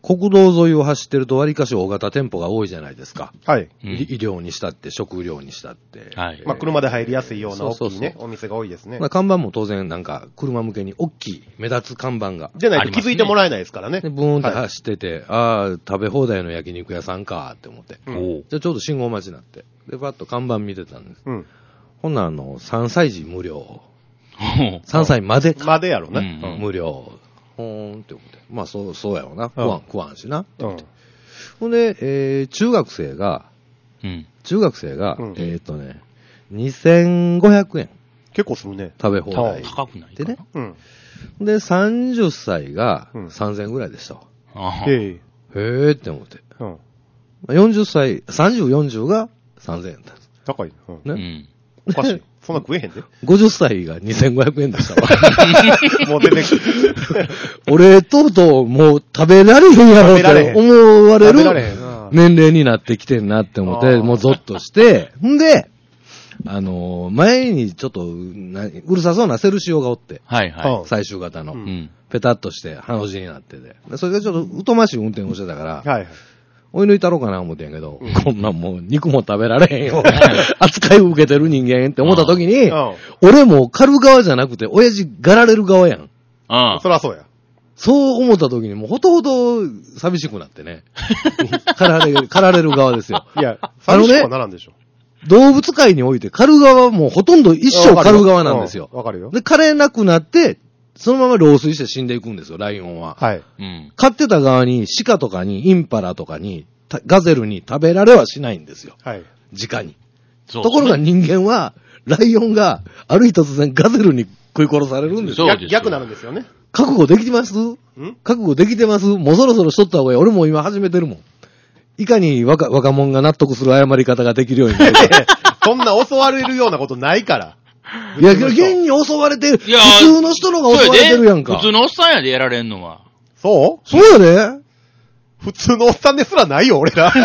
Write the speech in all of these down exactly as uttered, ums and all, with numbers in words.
国道沿いを走ってると割かし大型店舗が多いじゃないですか。 はい。 うん、医療にしたって、食料にしたって。 はい。まあ、車で入りやすいような大きいね、そうそうそうお店が多いですね。 まあ、看板も当然なんか、車向けに大きい、目立つ看板が。 じゃないと気づいてもらえないですからね。 で、ブーンって走ってて、はい、ああ、食べ放題の焼肉屋さんかって思って。うん、じゃあちょうど信号待ちになって。で、パッと看板見てたんです。うん。ほんならあの、さんさい児無料。さんさいまでか。 までやろね。 うん、無料。ほーんって思って。まあ、そう、そうやろな。食わん、食わんしな。って思って。ほんで、えー、中学生が、うん、中学生が、うん、えーっとね、にせんごひゃくえん。 結構するね。 食べ放題。 高くないでね。うん。で、さんじゅっさいがさんぜんえんぐらいでした。へえ。へーって思って。うん。よんじゅっさい、さんじゅう、よんじゅうがさんぜんえんだ。 高い。 うん。ね。 うん。おかしい。そんな食えへんで。 ごじゅっさいがにせんごひゃくえんでしたわ。 もう出てくる。 俺、とうとうもう食べられへんやろって思われる年齢になってきてんなって思って、もうゾッとして、んで、あのー、前にちょっと、うるさそうなセルシオがおって、はいはい。最終型の、うん、ペタッとして、ハの字になってて、それがちょっと疎ましい運転をしてたから、はい。追い抜いたろうかな思ってんやけど、うん、こんなんもう肉も食べられへんよ。扱いを受けてる人間って思った時に、俺も狩る側じゃなくて、親父がられる側やん。 ああ。そらそうや。 そう思った時にもうほとほと寂しくなってね。狩られる、狩られる側ですよ。 いや、寂しくはならんでしょ。 動物界において狩る側はもうほとんど一生狩る側なんですよ。 わかるよ。 で、狩れなくなって、そのまま老衰して死んでいくんですよ、ライオンは。はい。うん。飼ってた側に、鹿とかに、インパラとかに、ガゼルに食べられはしないんですよ。はい。直に。そう。ところが人間は、ライオンが、ある日突然ガゼルに食い殺されるんですよ。 逆、逆なるんですよね。 覚悟できてますん覚悟できてますもうそろそろしとった方がいい。俺も今始めてるもん。いかに若、若者が納得する謝り方ができるようになるか。 そんな襲われるようなことないから。 いや、現に襲われてる。普通の人のが襲われてるやんか。 普通のおっさんやでやられんのは。 そうそうやで。 普通のおっさんですらないよ、俺ら。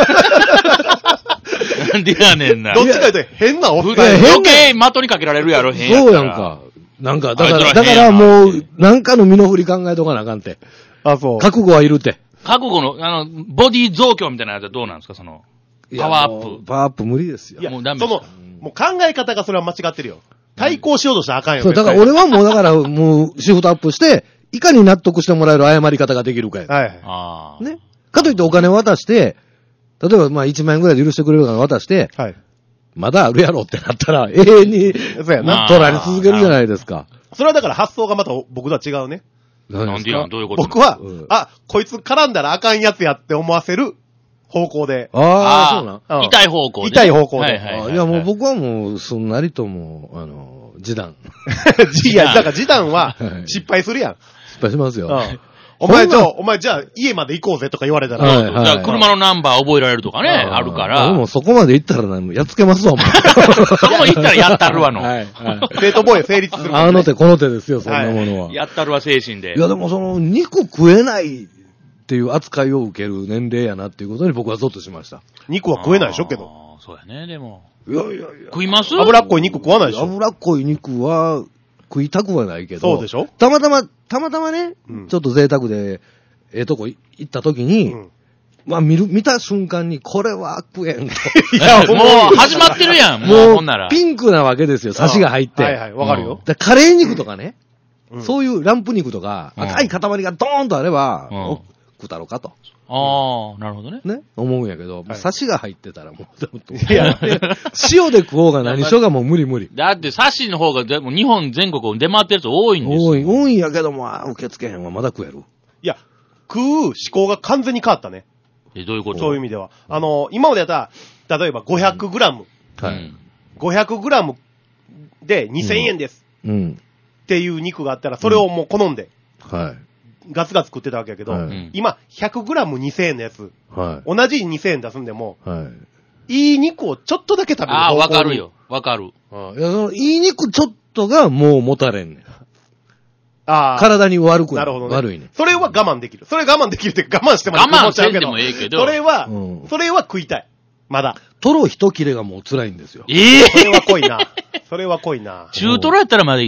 なんでやねんな。 どっちか言うと変なおっさんや。余計的にかけられるやろ、変やそうやんか。なんか、だから、だからもう、なんかの身の振り考えとかなあかんて。 あ、そう。 覚悟はいるって。 覚悟の、あの、ボディ増強みたいなやつはどうなんですか、その、パワーアップ。 パワーアップ無理ですよ。 いや、もうダメです。その、もう考え方がそれは間違ってるよ。対抗しようとしたらあかんよ。 そう、だから俺はもうだから、もうシフトアップして、いかに納得してもらえる謝り方ができるかや。はい。ああ。ね。かといってお金を渡して、例えばまあいちまんえんぐらいで許してくれるから渡して、はい。まだあるやろってなったら、永遠に、そうやな。取られ続けるじゃないですか。 それはだから発想がまた僕とは違うね。 なんでやん、どういうこと僕は、うん、あ、こいつ絡んだらあかんやつやって思わせる方向で。 ああ、そうな、 うん。痛い方向で。 痛い方向で。 はいはいはいはい、 いやもう僕はもう、すんなりともう、あの、示談。 いや、だから示談は失敗するやん。 失敗しますよ。うんお前じゃあ、お前じゃあ、家まで行こうぜとか言われたら。 はいはい、じゃあ、車のナンバー覚えられるとかね、あ, あるから。 でもそこまで行ったら、ね、やっつけますわ、お前。 そこ行ったらやったるわの。はい、 はい。生徒防衛成立する、ね。 あの手この手ですよ、そんなものは。 はい、やったるわ精神で。 いや、でもその、肉食えないっていう扱いを受ける年齢やなっていうことに僕はゾッとしました。 肉は食えないでしょ、けど。 そうやね、でも。 いやいやいや。 食います？ 脂っこい肉食わないでしょ。 脂っこい肉は食いたくはないけど。 そうでしょ？ たまたま、たまたまね、うん、ちょっと贅沢で、ええとこ行った時に、うん、まあ見る、見た瞬間に、これは食えんと。 いや、もう始まってるやん、もう。ほんなら。 ピンクなわけですよ、サシが入って。 はいはい、わかるよ。 だカレー肉とかね、うん、そういうランプ肉とか、うん、赤い塊がドーンとあれば、うん、お食うたろうかと。 ああ、なるほどね。 ね、思うんやけど、はい、サシが入ってたらもう、いや、塩で食おうが何しようがもう無理無理。 だってサシの方がでも日本全国出回ってるやつ多いんですよ。 多い、多いんやけども、受け付けへんわ、まだ食える。 いや、食う思考が完全に変わったね。 え、どういうこと？ そういう意味では。あの、今までやったら、例えば ごひゃくグラム。 うん、はい。 ごひゃくグラムでにせんえんです。うん。っていう肉があったら、それをもう好んで。 うん、はい。 ガツガツ食ってたわけやけど、はい、今、ひゃくグラムにせんえんのやつ。はい。同じにせんえん出すんでも、はい。いい肉をちょっとだけ食べる。 ああ、わかるよ。わかる。 あいや、その、いい肉ちょっとがもう持たれんねん。ああ。体に悪くない。 なるほどね。 悪いね。 それは我慢できる。それ我慢できるって我慢しても我慢せんでもええけど。 それは、うん、それは食いたい。まだ。 トロ一切れがもう辛いんですよ。 ええー、それは濃いな。それは濃いな。 中トロやったらまだいいでしょ？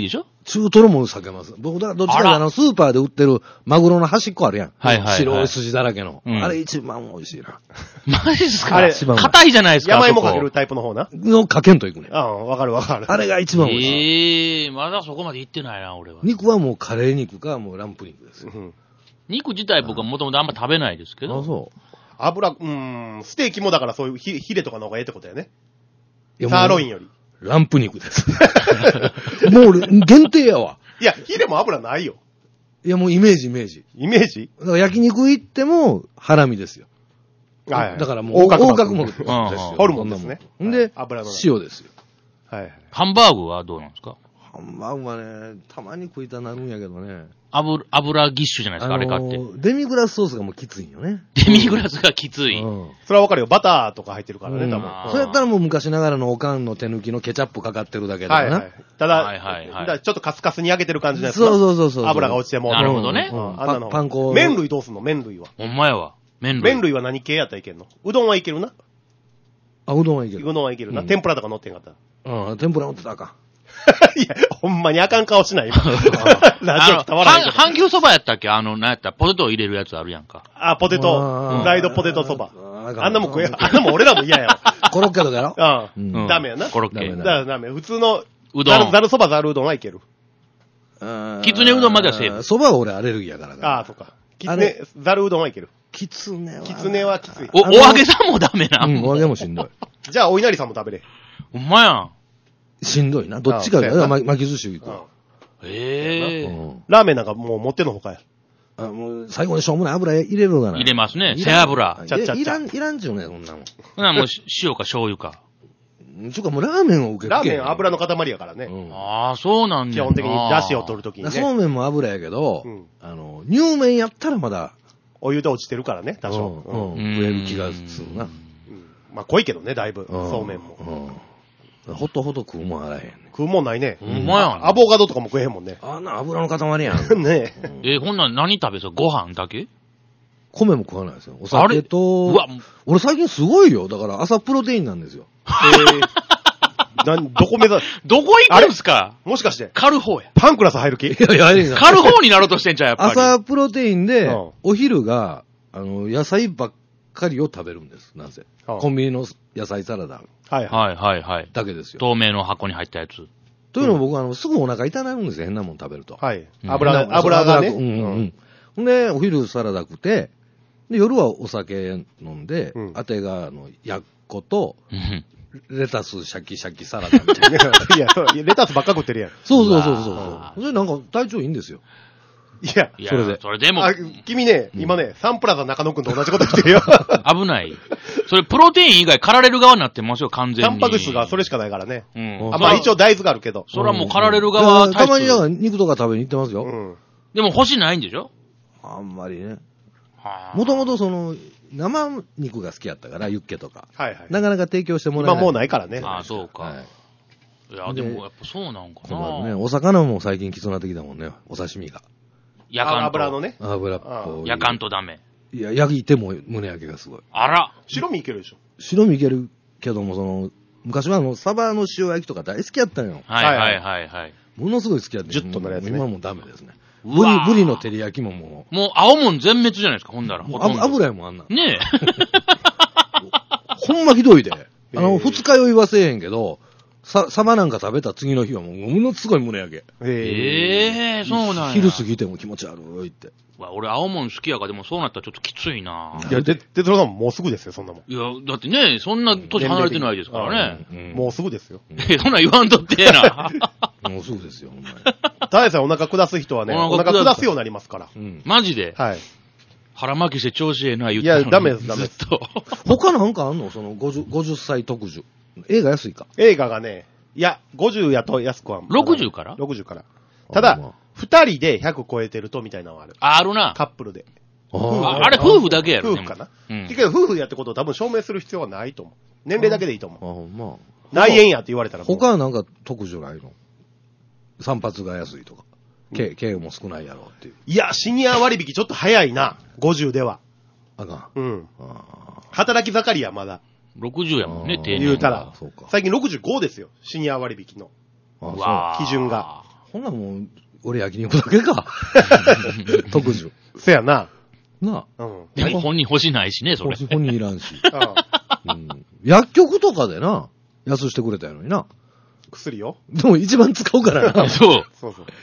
中トロも避けます。僕、だからどっちかであの、スーパーで売ってるマグロの端っこあるやん。 はいはいはい。 白い筋だらけの。 うん、 あれ一番美味しいな。 マジっすか？ あれ、 硬いじゃないですか。 山芋かけるタイプの方な。 のかけんといくね。 ああ、わかるわかる。 あれが一番美味しい。 ええー、まだそこまで行ってないな、俺は。 肉はもうカレー肉か、もうランプ肉ですよ。うん、 肉自体僕はもともとあんま食べないですけど。 あ、そう。 油、うーん、ステーキもだからそういうヒヒレとかの方がええってことやね。サーロインより。 ランプ肉です。もう限定やわ。 いや、ヒレも油ないよ。 いや、もうイメージイメージ。 イメージだから焼肉行っても、ハラミですよ。はい、はい。だからもう、横隔膜ですよ。 ホルモンですね。 んで、油の塩ですよ。 はい。 ハンバーグはどうなんですか？ ハンバーグはね、たまに食いたなるんやけどね。 油、油ギッシュじゃないですか、あれ買って。 デミグラスソースがもうきついんよね。 デミグラスがきつい。 うん。それはわかるよ。バターとか入ってるからね、多分。 そうやったらもう昔ながらのおかんの手抜きのケチャップかかってるだけだからな。はいはい。 ただ、 はいはいはい、 だちょっとカスカスに焼けてる感じのやつ。 そうそうそうそう。 油が落ちても。 なるほどね。 うん。あんなの。パン粉。麺類どうすんの？麺類は。 ほんまやわ。麺類。 麺類は何系やったらいけんの？うどんはいけるな。 あ、うどんはいける。 うどんはいけるな。天ぷらとか乗ってんかったら。うん、天ぷら乗ってたらあかん。 いや、ほんまにあかん顔しない。今。 ラジオ伝わらない。半牛そばやったっけ？あの、なんやったらポテトを入れるやつあるやんか。 あ、ポテト。フライドポテトそば。あんなもん食え、あんなもん俺らも嫌やわ。 コロッケとかやろ？ うん。ダメやな。 コロッケ。 だからダメ。普通の、 うどん。 ざるそばざるうどんはいける。 きつねうどんまではセーフ。 そばは俺アレルギーやからああ、そっか。きつね、ざるうどんはいける。 きつねは。 きつねはきつい。 お、お揚げさんもダメな。 うん、お揚げもしんどい。 じゃあ、お稲荷さんも食べれ。 ほんまやん。 しんどいな。どっちかが、巻き寿司行く。 ええ。 ラーメンなんかもう持ってのほかや。 あ、もう、最後にしょうもない油入れるがな。 入れますね。背脂。 ちゃっちゃっちゃ。 いらん、いらんちゅうね、そんなもん。 ほな、もう、塩か醤油か。 ちゅうかもうラーメンを受ける。 ラーメンは油の塊やからね。 ああ、そうなんだ。 基本的に出汁を取るときにね。 そうめんも油やけど、あの、乳麺やったらまだ。 お湯で落ちてるからね、多少。 うん。増える気がするな。 まあ、濃いけどね、だいぶ。そうめんも。 ほっとほっと食うもんあらへん。 食うもんないね。 ほんまやん。 アボカドとかも食えへんもんね。 あんな油の塊やん。 ねえ。え、ほんなん何食べそう？ご飯だけ？ 米も食わないですよ。お酒と。うわ、俺最近すごいよ。だから朝プロテインなんですよ。 えー、なん、どこ目指すどこ行くんすか？ もしかして。 狩る方や。 パンクラス入る気？いやいや、いや。 狩る方になろうとしてんじゃん、やっぱり。 朝プロテインで、お昼が、あの、野菜ばっかりを食べるんです。なぜ？コンビニの野菜サラダ。 はいはいはいはい。 だけですよ。 透明の箱に入ったやつ。 というのも僕は、あの、すぐお腹痛なるんですよ。変なもん食べると。 はい。油が、油がね。うんうんうん。で、お昼サラダ食って、で、夜はお酒飲んで、あてが、あの、やっこと、レタスシャキシャキサラダみたいな。 いや、レタスばっか食ってるやん。 そうそうそうそう。それなんか体調いいんですよ。 いや、 それで。それでも。 君ね、今ね、サンプラザ中野くんと同じこと言ってるよ。 危ない。それ、プロテイン以外狩られる側になってますよ、完全に。 タンパク質がそれしかないからね。 うん。 あ、まあ一応大豆があるけど。 それはもう狩られる側はたまにだから肉とか食べに行ってますよ。うん。 でも欲しないんでしょ？ あんまりね。もともとその、生肉が好きやったから、ユッケとか。はいはい。なかなか提供してもらえない。 今もうないからね。 ああ、そうか。いや、でもやっぱそうなんかな。 ね、お魚も最近きつくなってきたもんね、お刺身が。 やかんと。 油のね。 油っぽい。 やかんとダメ。 いや、焼いても胸焼けがすごい。 あら。 白身いけるでしょ。 白身いけるけども、その、昔はあの、サバの塩焼きとか大好きやったんよ。 はいはいはいはい。 ものすごい好きやった。 ジュッとなるやつね。 今もうダメですね。ブリ、ブリの照り焼きももう。もう青もん全滅じゃないですか、ほんだら。 油やもんあんな。 ねえ。 ほんまひどいで。あの、二日酔いはせえへんけど、さ、サバなんか食べた次の日はもう、ものすごい胸焼け。 ええー、そうなんや。 昼過ぎても気持ち悪いって。 わ、俺青もん好きやから、でもそうなったらちょっときついな。 いや、で、哲郎さんもうすぐですよ、そんなもん。 いや、だってね、そんな年離れてないですからね。 うん、もうすぐですよ。 え、そんな言わんとってえな。 もうすぐですよ、ほんまに。 ただでさえお腹下す人はね、お腹下すようになりますから。 うん、マジで？ はい。 腹巻きして調子ええな言ってたのに。 いや、ダメです、ダメです。 ずっと。 他なんかあんのそのごじゅう、ごじゅっさい特需。映画安いか。 映画がね、いや、ごじゅうやと安くは。 ろくじゅうから ? ろくじゅうから。ただ、二人でひゃく超えてるとみたいなのがある。 あるな。 カップルで。 あ, あれ夫婦だけやろ。 夫婦かな。うん。だけど夫婦やってことを多分証明する必要はないと思う。年齢だけでいいと思う。 あ、ほんま。 内縁やって言われたら。 他はなんか特需ないの？散髪が安いとか。刑、刑も少ないやろうっていう。 いや、シニア割引ちょっと早いな。ごじゅうでは。 あかん。 うん。働き盛りやまだ。 ろくじゅうやもんね、定年。 言うたら。最近ろくじゅうごですよ。シニア割引の。 あ、 基準が。 ほんなもう、俺焼肉だけか。特需。 せやな。 なあ。うん。 でも本人欲しないしね、それ。 本人いらんし。うん、薬局とかでな、安してくれたやのにな。 薬よ。 でも一番使うからな。 そう。 そうそう。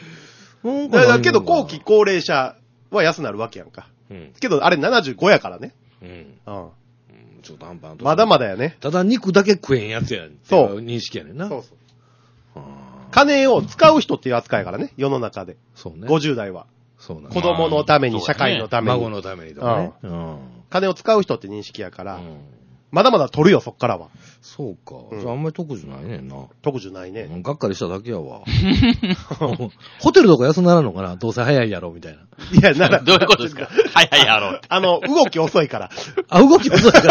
だけど、後期高齢者は安なるわけやんか。うん。けど、あれななじゅうごやからね。うん。うん。 ちょっと半端まだまだやね。 ただ肉だけ食えんやつやん。そう。認識やねんな。そうそう。 金を使う人っていう扱いからね、世の中で。そうね。ごじゅう代は。そうなん子供のために、社会のために。 孫のためにとかね。うん。 金を使う人って認識やから、まだまだ取るよ、そっからは。 そうか。じゃああんまり特需ないねんな。 特需ないね。 がっかりしただけやわ。ホテルとか安ならんのかなどうせ早いやろ、みたいな。 いや、なら。どういうことですか早いやろ。 あの、動き遅いから。 あ、動き遅いから。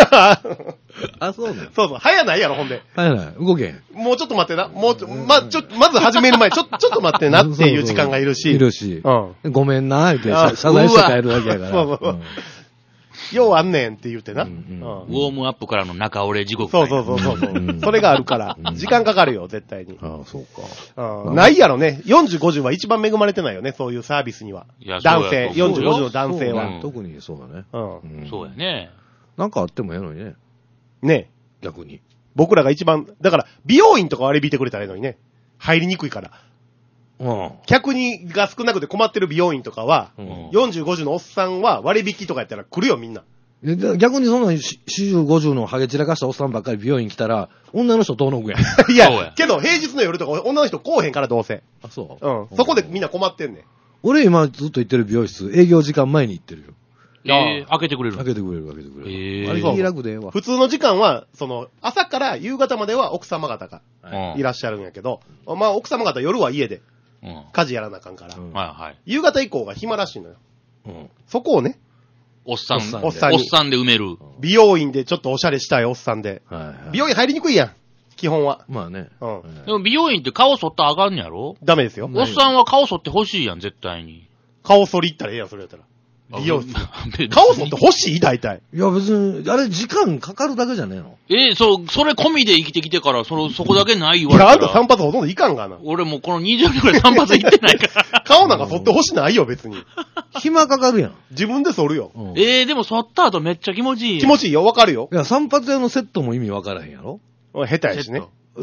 あ、そうね。 そうそう。早ないやろ、ほんで。 早ない。動けん。 もうちょっと待ってな。もうちょ、ま、ちょ、まず始める前、ちょ、ちょっと待ってなっていう時間がいるし。 いるし。うん。ごめんな、って謝罪して帰るわけやから。そうそう。 ようあんねんって言ってな。ウォームアップからの中折れ地獄。 そうそうそうそう。それがあるから、時間かかるよ、絶対に。 ああ、そうか。 ないやろね。よんじゅう、ごじゅうは一番恵まれてないよね、そういうサービスには。男性、よんじゅう、ごじゅうの男性は。 特にそうだね。 うん。そうやね。 なんかあってもええのにね。 ね逆に。 僕らが一番、だから、美容院とか割り引いてくれたらいいのにね。入りにくいから。うん、客にが少なくて困ってる美容院とかは、うん、よんじゅう、ごじゅうのおっさんは割引とかやったら来るよ、みんな。 逆にそんなよんじゅう、ごじゅうのハゲ散らかしたおっさんばっかり美容院来たら、女の人遠のくやん。 いや、けど平日の夜とか女の人来おへんからどうせ。 あ、そう。 うん。そこでみんな困ってんねん。 俺今ずっと行ってる美容室、営業時間前に行ってるよ。 えー、開けてくれる開けてくれる、開けてくれる。 えー、 あれ気楽でええわ。 普通の時間は、その、朝から夕方までは奥様方がいらっしゃるんやけど、うん、まあ奥様方夜は家で、家事やらなあかんから、うんはいはい、夕方以降が暇らしいのよ。うん、そこをね、 おっさん、おっさん、おっさんで埋める。 美容院でちょっとおしゃれしたいおっさんで。はいはい、美容院入りにくいやん。基本は。 まあね。 うん。でも美容院って顔剃ったらあかんやろ？ ダメですよ。 おっさんは顔剃ってほしいやん、絶対に。 顔剃り行ったらええやん、それやったら。美容室。顔剃ってほしい大体。 いや別に、あれ時間かかるだけじゃねえの。 えー、そう、それ込みで生きてきてから、その、そこだけない言われたら。 いや、あんた散髪ほとんどいかんがな。 俺もうこのにじゅうねんくらい散髪行ってないから。 顔なんか剃ってほしないよ、別に。 暇かかるやん。 自分で剃るよ。 うん、えー、でも剃った後めっちゃ気持ちいい。 気持ちいいよ、わかるよ。 いや、散髪屋のセットも意味わからへんやろ？ 下手やしね。 うん、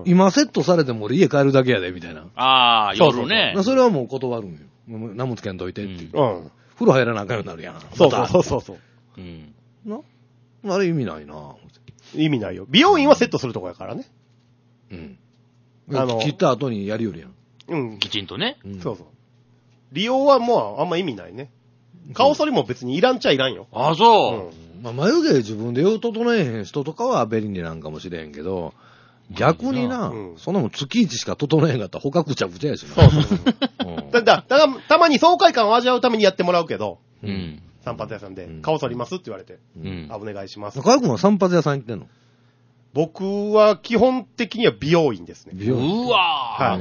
今セットされても俺家帰るだけやで、みたいな。 ああ、夜ね。 それはもう断るんよ。何もつけんといてっていう。うん。風呂入らなあかんようになるやん。 そうそうそうそう。 うん。なあれ意味ないな意味ないよ。美容院はセットするとこやからね。 うん。あの、切った後にやるよりやん。 うん。きちんとね。 うん、そうそう。利用はもうあんま意味ないね。顔剃りも別にいらんちゃいらんよ。 あ、そう。 うん、まあ、眉毛自分でよう整えへん人とかは便利なんかもしれへんけど、逆にな、うん、そんなもん月一しか整えへんかったら他ぐちゃぐちゃやしな。そうそうそう。 うん、だ、だ、だたまに爽快感を味わうためにやってもらうけど、うん。散髪屋さんで、顔剃りますって言われて、うん。あ、お願いします。 中谷君は散髪屋さん行ってんの？ 僕は基本的には美容院ですね。 美容院。うわー。はい。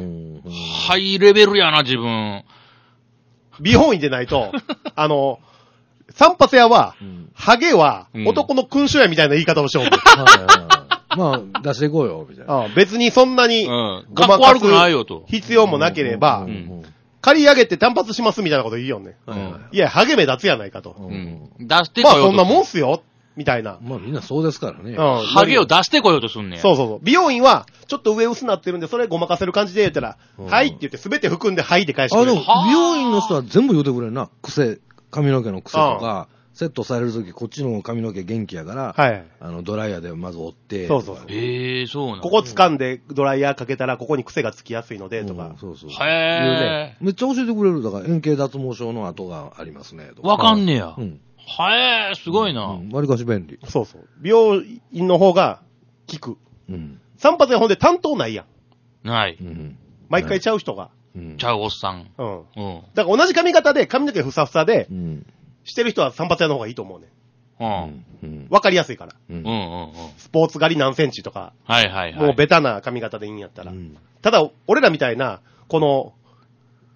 ハイレベルやな、自分。 美容院でないと、あの、散髪屋は、うん、ハゲは、男の勲章やみたいな言い方をしよう。 まあ、出していこうよ、みたいな。 ああ別にそんなに、 ごまかす必要もなければ、借り上げて単発しますみたいなこと言うよね。うん、いや、ハゲ目立つやないかと。うん、 出してこようと。 まあそんなもんっすよ、みたいな。 まあみんなそうですからね。うん、 ハゲを出してこようとすんねん。 そうそうそう。美容院は、ちょっと上薄なってるんで、それごまかせる感じで言ったら、うん、はいって言ってすべて含んではいって返してくれる。 あ、でも美容院の人は全部言うてくれるな。癖、髪の毛の癖とか。セットされるとき、こっちの髪の毛元気やから、はい。あの、ドライヤーでまず折って。 そうそう。 へえー、そうなの。 ここ掴んでドライヤーかけたら、ここに癖がつきやすいので、とか。うん、 そうそう。 へえ、 ね。めっちゃ教えてくれる。だから、円形脱毛症の跡がありますね。 わかんねや。うん。へえ、すごいな。 うん。割かし便利。 そうそう。美容院の方が効く。うん。散髪屋ほんで担当ないやん。 ない。うん。 毎回ちゃう人が。 うん。ちゃうおっさん。 うん。うん。だから同じ髪型で髪の毛ふさふさで、うん。してる人は散髪屋の方がいいと思うね。うん。わかりやすいから。うん。うんうんうん。スポーツ狩り何センチとか。 はいはいはい。 もうベタな髪型でいいんやったら。うん、ただ、俺らみたいな、この、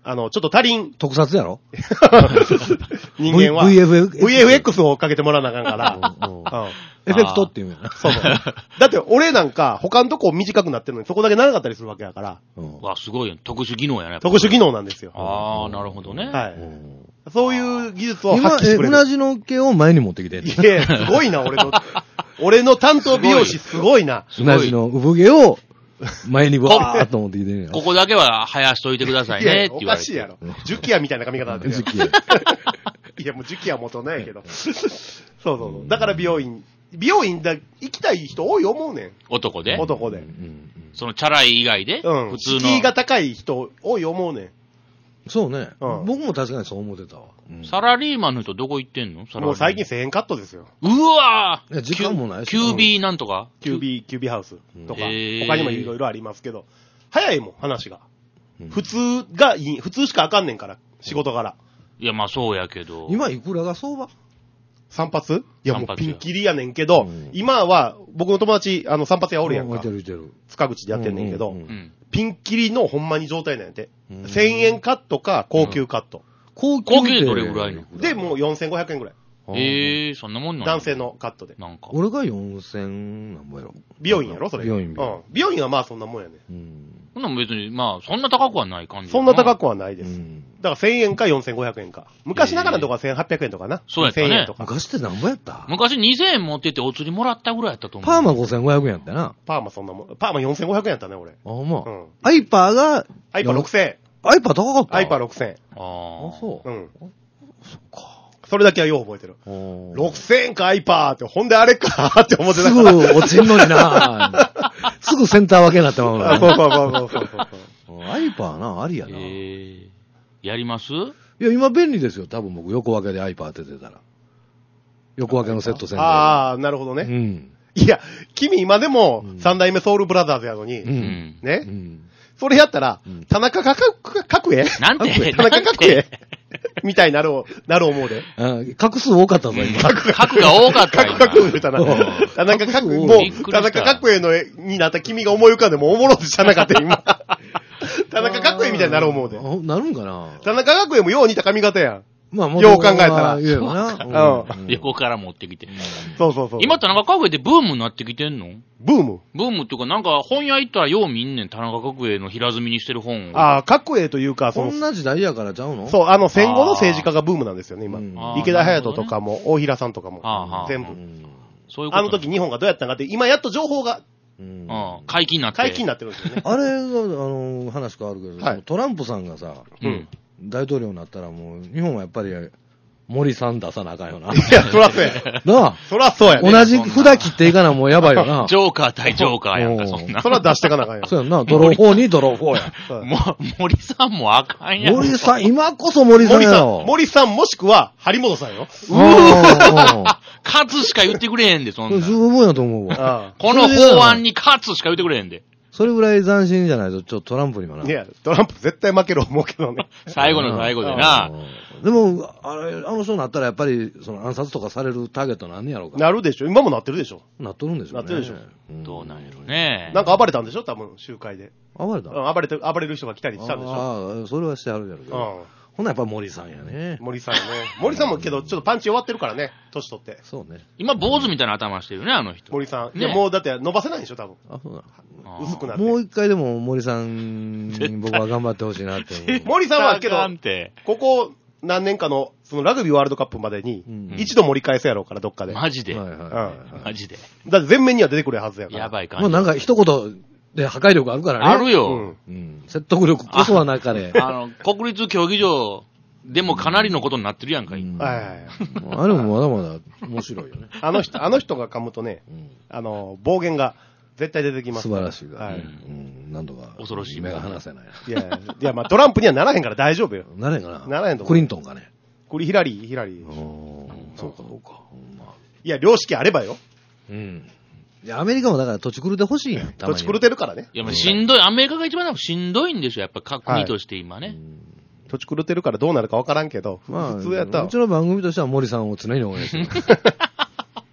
あの、ちょっと足りん。 特撮やろ人間は。 ブイエフエックス。 ブイエフエックス をかけてもらわなあかんから。うんうんエフェクトっていうんやな。 そうそう。だって俺なんか他のとこ短くなってるのにそこだけ長かったりするわけだから。 うん、わ、すごいよ。特殊技能やね。 特殊技能なんですよ。 ああ、なるほどね。 はい。そういう技術を発揮してくれる。 今、うなじの毛を前に持ってきてる。 いや、すごいな、俺の。俺の担当美容師すごいな。 うなじの産毛を前にわーっと持ってきてる。 ここだけは生やしといてくださいねって言われて。 おかしいやろ。ジュキヤみたいな髪型になってるやん。ジュキヤ。いや、もうジュキヤ元ないけど。そうそうそう。だから美容院。美容院だ、行きたい人多い思うねん。 男で男で。 うん、そのチャラい以外で、 うん、普通の。敷居が高い人多い思うねん。 そうね、うん。僕も確かにそう思ってたわ。 うん、サラリーマンの人どこ行ってんの？ もう最近せんえんカットですよ。 うわぁ時間もないし。 キュービーなんとか ? キュービー、キュービーハウスとか、他にもいろいろありますけど、早いもん、話が。うん、普通がいい、普通しかあかんねんから、仕事柄。 いや、まあそうやけど。 今いくらが相場？ 散髪？いやもうピンキリやねんけど、うん、今は僕の友達、あの散髪屋おるやんか。塚口でやってんねんけど、うんうんうん、ピンキリのほんまに状態なんやて。うん、せんえんカットか高級カット。 うん、高級でどれぐらいの？ で、もうよんせんごひゃくえんぐらい。 ええー、そんなもんなん男性のカットで。 なんか。俺がよんせんなんぼやろ。 美容院やろそれ。 美容院。うん。 美容院はまあそんなもんやね。うん。 そんなも別に、まあ、そんな高くはない感じ。 そんな高くはないです。うん、だからせんえんかよんせんごひゃくえんか。昔ながらのとこはせんはっぴゃくえんとかな。 そうやったね。せんえんとか。 昔ってなんぼやった？ 昔にせんえん持ってってお釣りもらったぐらいやったと思う。 パーマごせんごひゃくえんやったな。 パーマそんなもん。パーマよんせんごひゃくえんやったね、俺。 あ、まあ。うん。アイパーが、 アイパーろくせんえん。 アイパー高かった？ アイパーろくせんえん。ああ。そう。うん。 そっか。それだけはよう覚えてる。ろくせんえんかアイパーって、ほんであれかって思ってたから。 すぐ落ちんのになすぐセンター分けになってまうの。 そうそうそうそうそう。 アイパーな、ありやな。えー、やります？いや、今便利ですよ。多分僕、横分けでアイパー当ててたら。横分けのセット線で。 ああ、なるほどね。うん。いや、君今でも三代目ソウルブラザーズやのに、うん、ね、うん、それやったら、うん、田中角栄なんて田中角栄みたいになる、なる思うで。 画数多かったぞ、今。 角が多かった。 角、角言うたな。田中角、もう、田中角栄の絵になった君が思い浮かんでもおもろってしゃなかった今。田中角栄みたいになる思うで。 なるんかな？ 田中角栄もよう似た髪型やん。まあ、もうよう考えたら。 そうか。うん。横から持ってきて。 そうそうそう。 今田中角栄ってブームになってきてんの？ ブームブームっていうか、なんか本屋行ったらよう見んねん、田中角栄の平積みにしてる本を。 ああ、角栄というか、 そんな時代やからちゃうの？ そう、あの戦後の政治家がブームなんですよね、今。池田隼人とかも、大平さんとかも。全部。そういうこと。あの時日本がどうやったんかって、今やっと情報が、 うん、解禁になって。 解禁になってるんですよね。 あれが、あの、話変わるけど、はい、トランプさんがさ、うん、大統領になったらもう、日本はやっぱり、森さん出さなあかんよな。 いや、そらそうや。 なあ。 そらそうやね。 同じ札切っていかなもうやばいよな。 ジョーカー対ジョーカーやんか、そんな。 そら出してかなあかんよ。 そうやんな。ドローフォーにドローフォーや。 もう、森さんもあかんやん。 森さん、今こそ森さんやろ。 森さん、森さんもしくは、張本さんよ。 うわ勝つしか言ってくれへんで、そんな。 十分やと思うわ。 この法案に勝つしか言ってくれへんで。 それぐらい斬新じゃないと、ちょっとトランプにはな。 いや、トランプ絶対負ける思うけどね。 最後の最後でな。 でも、あれ、あの人になったらやっぱり、その暗殺とかされるターゲットなんねやろうか。 なるでしょ。今もなってるでしょ。 なっとるんでしょうね。 なってるでしょ。 どうなんやろね。 なんか暴れたんでしょ多分、集会で。 暴れた？ 暴れて、暴れる人が来たりしたんでしょ。 ああ、それはしてあるやろうけど。ほなやっぱ森さんやね。 森さんやね。森さんもけど、ちょっとパンチ弱ってるからね。年取って。 そうね。 今、坊主みたいな頭してるね、あの人。 森さん。いや、もうだって伸ばせないでしょ、多分。あ、そうだ。薄くなって。 もう一回でも森さんに僕は頑張ってほしいなって思う。 森さんはけど、ここ何年かの、そのラグビーワールドカップまでに、一度盛り返すやろうから、どっかで。 マジで。マジで。 だって全面には出てくるはずやから。 やばい感じ。もうなんか一言、で、破壊力あるからね。 あるよ。 うん。説得力こそは中で。 あの、国立競技場、でもかなりのことになってるやんか、今。 はいはいはい。 あれもまだまだ面白いよね。 あの人、あの人が噛むとね、あの、暴言が絶対出てきます。 素晴らしい。 はい。 なんとか。 恐ろしい。 目が離せない。 いや、いや、まあトランプにはならへんから大丈夫よ。 ならへんかな。 ならへんと。 クリントンかね。 これヒラリー、ヒラリー。 そうか、そうか。 いや、良識あればよ。 うん。いや、アメリカもだから土地狂ってほしいやん。 土地狂ってるからね。 いや、もうしんどい。アメリカが一番しんどいんですよ。やっぱ各国として今ね。 土地狂ってるからどうなるかわからんけど、まあ、普通やったら。 うちの番組としては森さんを常に応援してる。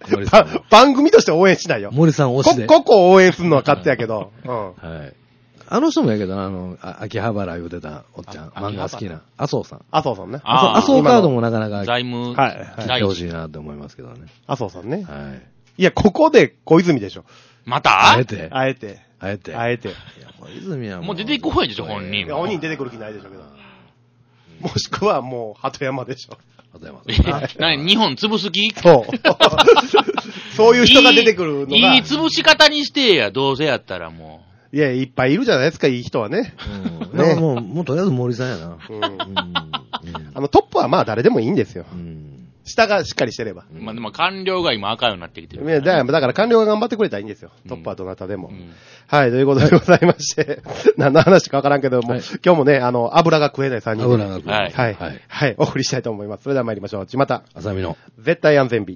番組として応援しないよ。 森さん推しで。 ここを応援するのは勝手やけど。うん。 はい。 あの人もやけどな、あの、あ秋葉原言うてたおっちゃん、漫画好きな。麻生さん。 麻生さんね。 あ麻生カードもなかなか、 財務、 はい。 来てほしいなって思いますけどね。 麻生さんね。 はい。 いや、ここで小泉でしょ。 またあえて。 あえて。 あえて。 あえて。いや、小泉はもう出ていく方やでしょ、本人。 いや、本人出てくる気ないでしょうけど。もしくはもう、鳩山でしょ。 鳩山さん。なに、日本潰す気そう。そういう人が出てくるのが。 いい潰し方にしてや、どうせやったらもう。いや、いっぱいいるじゃないですか、いい人はね。 うん。ね、もう、もうとりあえず森さんやな。 うん。あの、トップはまあ誰でもいいんですよ。うん。下がしっかりしてれば。 まあでも官僚が今赤いようになってきてる。 いや、だから官僚が頑張ってくれたらいいんですよ。トップはどなたでも。うん、はい、ということでございまして、何の話かわからんけども、はい、今日もね、あの、油が食えないさんにんで。 油が食えない。 はい。はい。はい、お送りしたいと思います。それでは参りましょう。ちまた。 あさみの。 絶対安全日。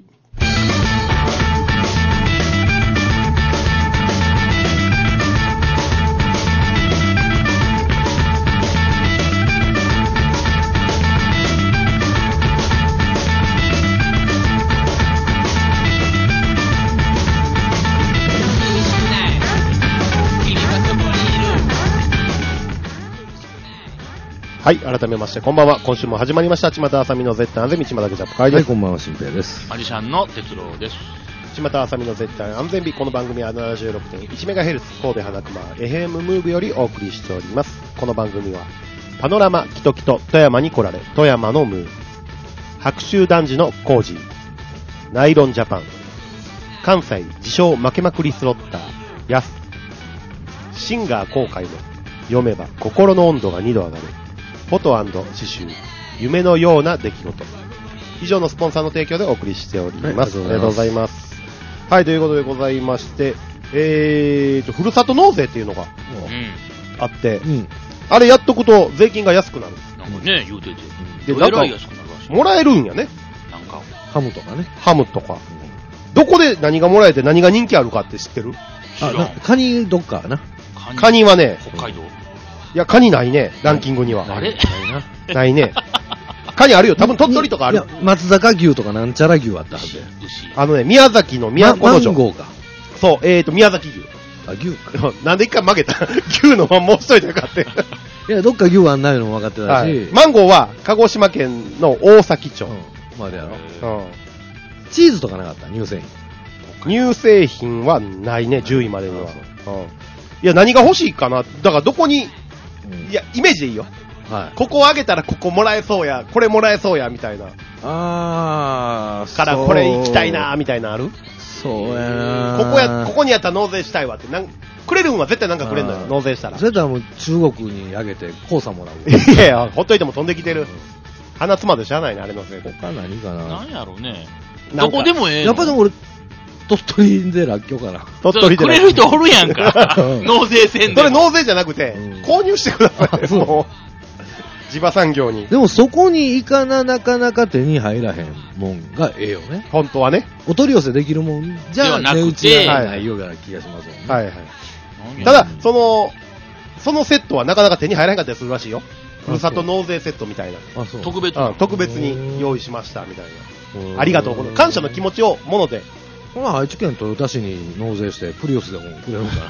はい、改めまして、こんばんは。今週も始まりました。ちまたあさみの絶対安全日、ちまたけジャップ会です。 はい、こんばんは、しんぺいです。 マジシャンの哲郎です。 ちまたあさみの絶対安全日、この番組は ななじゅうろくてんいちメガヘルツ 神戸花熊 エフエム ムーブよりお送りしております。この番組は、パノラマキトキト富山に来られ、富山のムーブ、白州男児のコージー、ナイロンジャパン、関西自称負けまくりスロッター、ヤス、シンガー公開の読めば心の温度がにど上がる、フォト&刺繍、夢のような出来事。以上のスポンサーの提供でお送りしております。はい、ありがとうございます。はい、ということでございまして、えーと、ふるさと納税っていうのがあって、うん、あれやっとくと税金が安くなる。 なんかね、言うてて。 で、なんか、もらえるんやね。 なんか、 ハムとかね。 ハムとか。うん、どこで何がもらえて何が人気あるかって知ってる？ あ、カニどっかな。 カニはね、 北海道？ いや、カニないね、ランキングには。 あれないな。ないね。カニあるよ、多分鳥取とかある。いや、 松坂牛とかなんちゃら牛あったはず。 あのね、宮崎の宮古城。 マンゴーか。 そう、えーと、宮崎牛。 あ、牛か。なんで一回負けた牛のまんま押しといてよかって。 いや、どっか牛はないのも分かってたし、はい。 マンゴーは、鹿児島県の大崎町。うん。 まあでやろ。うん。チーズとかなかった乳製品。乳製品はないね、じゅういまでには。うん。いや、何が欲しいかな。だからどこに、いや、イメージでいいよ。はい。ここをあげたらここもらえそうや、これもらえそうや、みたいな。 あー。 からこれ行きたいな、みたいなある？ そうやな。 ここや、ここにやったら納税したいわって。なん、くれるんは絶対なんかくれんのよ、納税したら。 それとはもう中国にあげて、黄砂もらう。 いやいや、ほっといても飛んできてる。うん、鼻つまでしゃあないね、あれのせいで。 他何かな。 何やろうね。どこでもええの。 やっぱでも俺、鳥取でらっきょうかな。 鳥取で。くれる人おるやんか。納税せんで。 それ納税じゃなくて、うん、購入してください。もう。地場産業に。 でもそこに行かな、なかなか手に入らへんもんがええよね。 本当はね。 お取り寄せできるもんじゃ値打ちがないような気がしますもんね。 はいはい。ただ、その、そのセットはなかなか手に入らへんかったりするらしいよ。ふるさと納税セットみたいな。 あ、そう。特別、 うん、特別に用意しました、みたいな。ありがとう。感謝の気持ちをもので。 まあ、愛知県豊田市に納税して、プリウスでもくれるのかな。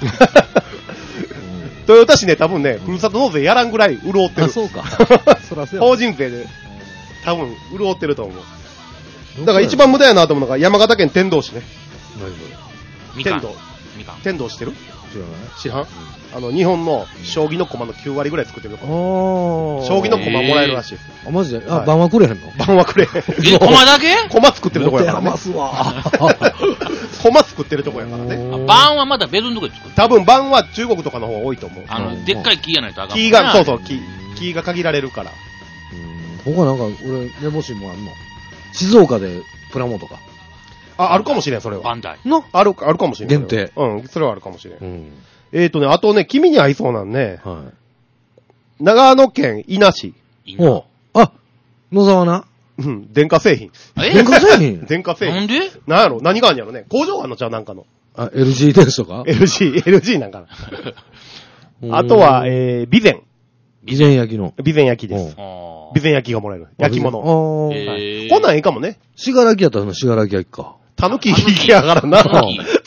豊田市ね、多分ね、ふるさと納税やらんぐらい潤ってる。 あ、そうか。 そらそう。法人税で、多分潤ってると思う。だから一番無駄やなと思うのが、山形県天童市ね。 何それ？天童。天童してる？ 知らない。 知らん？あの、日本の将棋の駒のきゅうわりぐらい作ってるとこ。将棋の駒もらえるらしいです。 あ、マジで？あ、番はくれへんの？ 番はくれへん。 え、駒だけ？ 駒作ってるとこやからね。 ますわ。 駒作ってるとこやからね。 番はまだ別のとこで作る。 多分番は中国とかの方が多いと思う。 あの、でっかい木やないとあかん。 木が、そうそう、木。木が限られるから。 うん。他なんか、俺、目星もあんの。静岡でプラモとか。 あ、あるかもしれん、それは。 バンダイ。 のある、あるかもしれん。 限定。 うん、それはあるかもしれん。うん。えーとね、あとね、君に合いそうなんね。はい。長野県伊那市。 おう。あ、野沢な。 うん、電化製品。 え電化製品電化製品。 なんでなんやろ何があんやろね。工場あんのちゃうなんかの。 あ、エルジー ですとか ?エルジー、エルジー なんかな。あとは、えー、備前。 備前焼きの。 備前焼きです。備前焼きがもらえる。焼き物。 あ、 はい、こんなんええかもね。 しがらきやったらしがらき焼きか。 たぬき焼きやからな。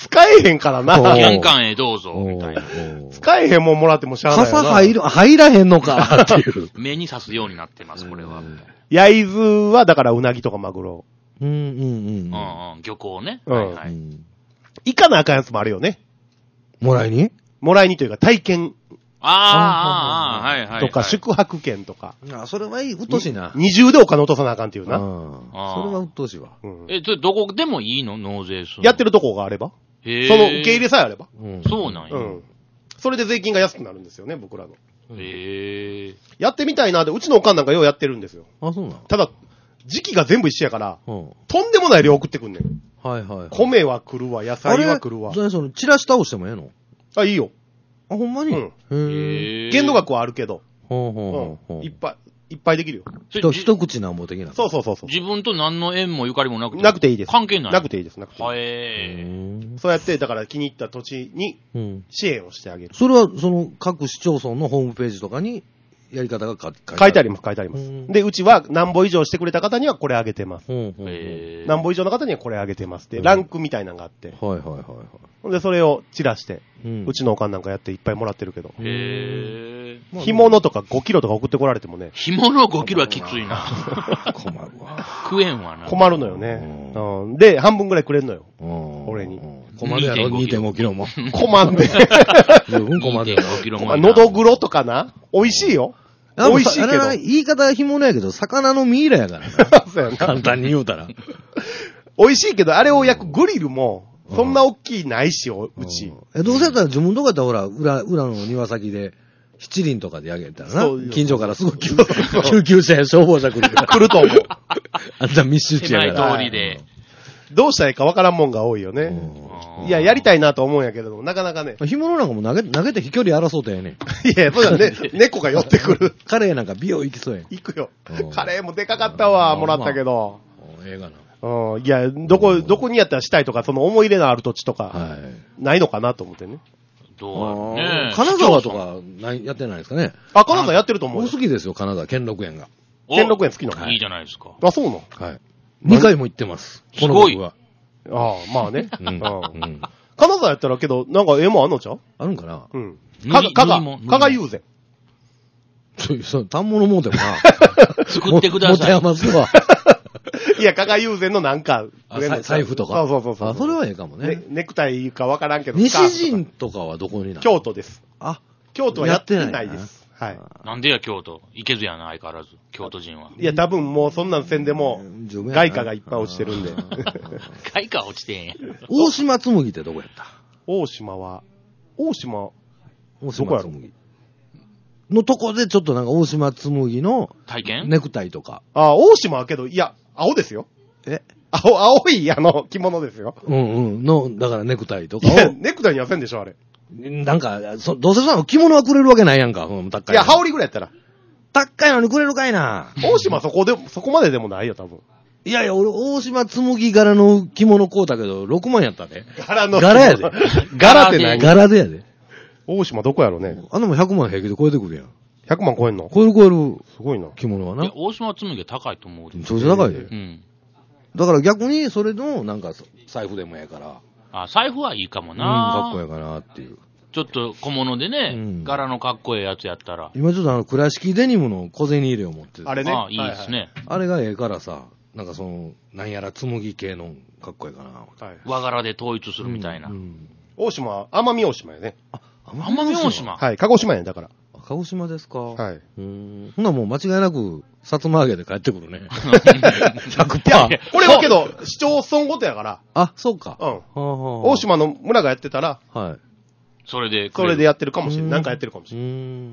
使えへんからな。 玄関へどうぞ、みたいな。 使えへんもんもらってもしゃあないよな。 傘入る、入らへんのかっていう。 目に刺すようになってます、これは。 焼津は、だからうなぎとかマグロ。 うんうんうん。うんうん、漁港ね。 うん。 はいはい。 行かなあかんやつもあるよね。 もらいにもらいにというか体験。 ああ、ああ、はいはい。 とか、宿泊券とか。 あ、それはいい、うっとしいな。 二重でお金落とさなあかんっていうな。 ああ。それはうっとしいわ。 え、それどこでもいいの納税する。 やってるとこがあればへえ。 その受け入れさえあれば。 そうなんや。うん。 それで税金が安くなるんですよね、僕らの。 へえ。 やってみたいなって、うちのおかんなんかようやってるんですよ。 あ、そうなのただ、時期が全部一緒やから、とんでもない量送ってくんねん。 はいはい。 米は来るわ、野菜は来るわ。 それ、その、チラシ倒してもええのあ、いいよ。 あ、ほんまにうん。 へえ。限度額はあるけど。 ほうほうほう。 いっぱい、いっぱいできるよ。 一口なんぼ的な。 そうそうそうそう。 自分と何の縁もゆかりもなくて。 なくていいです。 関係ない。 なくていいです、なくていい。 はえー。そうやって、だから気に入った土地に、支援をしてあげる。 それは、その、各市町村のホームページとかに、やり方が書いてある。 書いてあります、書いてあります。で、うちは何歩以上してくれた方にはこれあげてます。何歩以上の方にはこれあげてます。で、ランクみたいなのがあって。 はいはいはいはい。 で、それを散らして、うちのおかんなんかやっていっぱいもらってるけど。 へー。干物とかごキロとか送ってこられてもね。 干物ごキロはきついな。 困るわ。 食えんわな。 困るのよね。で、半分ぐらいくれんのよ。俺に。 困るやろ、にてんごキロも。 困んで。 十分困るやろ。のどぐろとかな美味しいよ。美味しいけど。 言い方は干物やけど、魚のミイラやからな。そうやな。簡単に言うたら。 美味しいけど、あれを焼くグリルも、そんな大きいないし、うち。 え、どうせやったら自分とかやったらほら、裏、裏の庭先で、七輪とかで焼けたらな。近所からすごい救急車や消防車来る。 来ると思う。 あんた密集地やから。 狭い通りで。 どうしたらいいかわからんもんが多いよね。いや、やりたいなと思うんやけれども、なかなかね。 干物なんかも投げ、投げて飛距離争うとやね。 いや、そうだね。猫が寄ってくる。 カレーなんか美容行きそうやん。 行くよ。カレーもでかかったわ、もらったけど。 ええがな。 うん。いや、どこ、どこにやったらしたいとか、その思い入れのある土地とか、ないのかなと思ってね。 どうね。 金沢とか、やってないですかね。 あ、金沢やってると思う。 好きですよ、金沢、兼六園が。 兼六園好きなのいいじゃないですか。 あ、そうなのはい。二回も行ってます。 すごい。 ああ、まあね。うん。金沢やったらけど、なんか絵もあんのちゃうあるんかなうん。かが、かが、かが友禅。 そう、単物もうてもな。 作ってください。 もてますわ。 いや、加賀友禅のなんか、 財布とか。 そうそうそうそう。 あ、それはええかもね。 ネクタイかわからんけど。 西陣とかはどこになる？ 京都です。 あ、 京都はやってないです。はい。 なんでや、京都。行けずやな、相変わらず。京都人は。 いや、多分もうそんなんせんでも、外貨がいっぱい落ちてるんで。 外貨落ちてんや。 大島紬ってどこやった？ 大島は、大島、 大島紬。のとこでちょっとなんか大島紬の体験ネクタイとか。 ああ、大島はけど、いや、青ですよ。 え青、青い、あの、着物ですよ。 うんうん。の、だからネクタイとかを。 いや、ネクタイにはせんでしょ、あれ。 なんか、そ、どうせその着物はくれるわけないやんか、うん、高い。 いや、羽織ぐらいやったら。 高いのにくれるかいな。 大島そこで、そこまででもないよ、多分。 いやいや、俺、大島紬柄の着物買うたけど、ろくまんやったで。 柄の。 柄やで。 柄って何？ 柄でやで。 大島どこやろね。 あんなもんひゃくまん平気で超えてくるやん。ひゃくまん超えんの？ 超える超える。 すごいな。 着物はな。いや、 大島紬は高いと思う。 めちゃくちゃ高いで。 うん。 だから逆に、それの、なんか、財布でもええから。 あ、財布はいいかもな。 うん、かっこええかなっていう。 ちょっと小物でね、うん、柄のかっこええやつやったら。 今ちょっとあの、倉敷デニムの小銭入れを持ってる。 あれね。 あ、いいですね、はいはい。 あれがええからさ、なんかその、なんやら紬系のかっこええかな。 はい、和柄で統一するみたいな。うんうん、 大島、奄美大島やね。 あ、奄美大島はい、鹿児島やね、だから。 鹿児島ですか。 はい。 うん。ほなもう間違いなく、薩摩揚げで帰ってくるね。ひゃくパーセント。 これはけど、市町村ごとやから。 あ、そうか。 うん。大島の村がやってたら、 はい。 それで、 それでやってるかもしれない。なんかやってるかもしれない。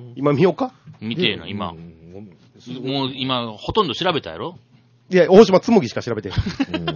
今見ようか見てえな、今。もう今、ほとんど調べたやろ？ いや、大島紬しか調べてない。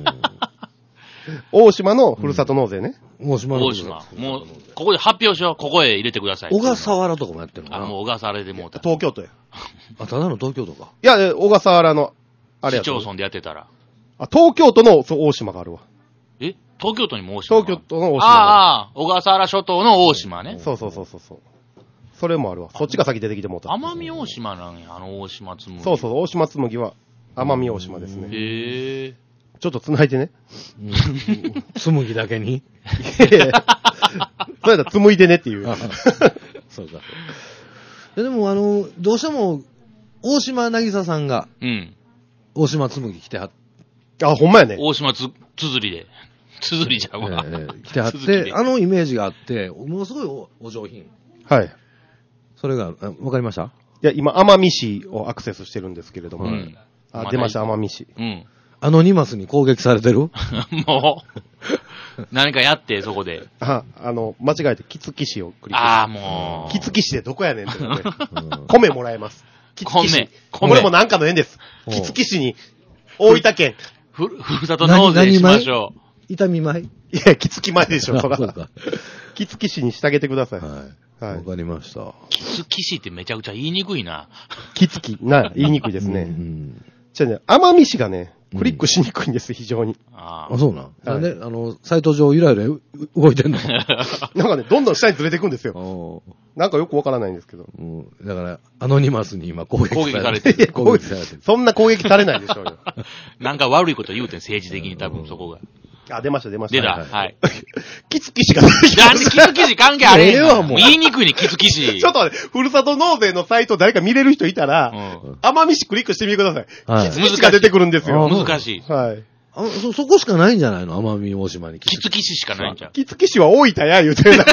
大島のふるさと納税ね。 大島の。 大島。もう、ここで発表しよう。ここへ入れてください。 小笠原とかもやってるのかな？ あ、もう小笠原でもうた。 東京都や。 あ、ただの東京都か。 いや、小笠原の、あれや。 市町村でやってたら。 あ、東京都の大島があるわ。 え東京都にも大島？ 東京都の大島。 ああ、小笠原諸島の大島ね。 そうそうそうそうそう。それもあるわ。そっちが先出てきてもうた。 奄美大島なんや、あの大島紬。 そうそう、大島紬は奄美大島ですね。 へえ。 ちょっと繋いでね。 つむぎだけにいやいやそうやったら紡いでねっていう。 そうか。でも、あの、どうしても、大島渚さんが、うん。大島紬来てはっあ、ほんまやね。 大島つ、つづりで。つづりじゃんわ。えー、来てはって、あのイメージがあって、ものすごい お, お上品。 はい。 それが、わかりました？ いや、今、奄美市をアクセスしてるんですけれども。うん、あ、出ました、奄美市。うん。 アノニマスに攻撃されてるもう、何かやって、そこで。 あ、あの、間違えて、キツキシをクリック。 ああ、もう。キツキシでどこやねんってね。米もらえます。 キツキシ。米。 米。これもなんかの縁です。キツキシに、大分県。 ふ、ふるさと納税しましょう。 痛み米？ いや、キツキ米でしょ、そら。そうか。キツキシにしてあげてください。はい。 はい。わかりました。 キツキシってめちゃくちゃ言いにくいな。 キツキ、な、言いにくいですね。うん。じゃあね、奄美市がね、クリックしにくいんです、非常に。 ああ、そうなん。なんで、あの、サイト上ゆらゆら動いてんのなんかね、どんどん下にずれていくんですよ。なんかよくわからないんですけど。 うん、だから、アノニマスに今攻撃されてる。 攻撃されてる。そんな攻撃されないでしょうよ。 なんか悪いこと言うてん、政治的に多分そこが。 あ、出ました、出ました。 出た、はい。 キツキシが出てきた。なんでキツキシ関係あれへんの？言いにくいね、キツキシ。 ちょっと待って、ふるさと納税のサイト誰か見れる人いたら、奄美市クリックしてみてください。はい、キツキシが出てくるんですよ。 難しい。 はい。 あそ、そこしかないんじゃないの？奄美大島に。 キツキシしかないんじゃん。 キツキシは大分や言うてるだから。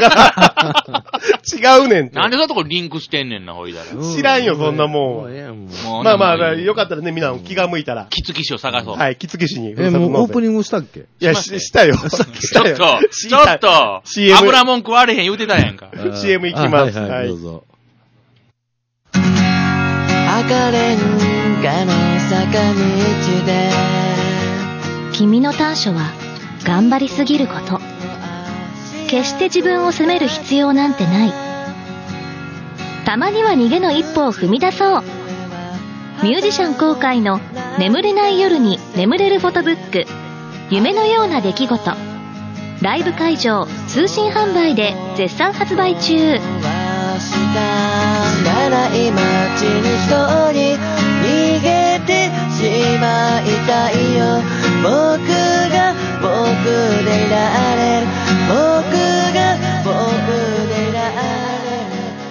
違うねんって。 なんでそんなとこリンクしてんねんな、ほいだら。 知らんよ、そんなもん。もうまあまあ、よかったらね、みんな気が向いたら。 キツキシを探そう。 はい、キツキシに。 え、もうオープニングしたっけ？ いや、し、したよ。ちょっと、 ちょっと、シーエム。油もん食われへん言うてたやんか。 シーエム 行きます。 はい、どうぞ。 赤レンガの坂道で君の短所は頑張りすぎること。決して自分を責める必要なんてない。たまには逃げの一歩を踏み出そう。ミュージシャン公開の眠れない夜に眠れるフォトブック、夢のような出来事、ライブ会場通信販売で絶賛発売中。長い街に一人逃げてしまいたいよ。僕が僕でいられる。僕が僕でいられ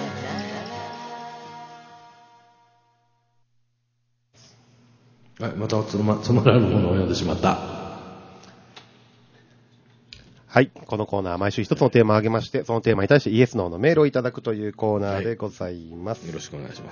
る。はい、またつま、つまらぬものを読んでしまった。 はい。このコーナーは毎週一つのテーマを挙げまして、そのテーマに対してイエス・ノーのメールをいただくというコーナーでございます。 はい、よろしくお願いします。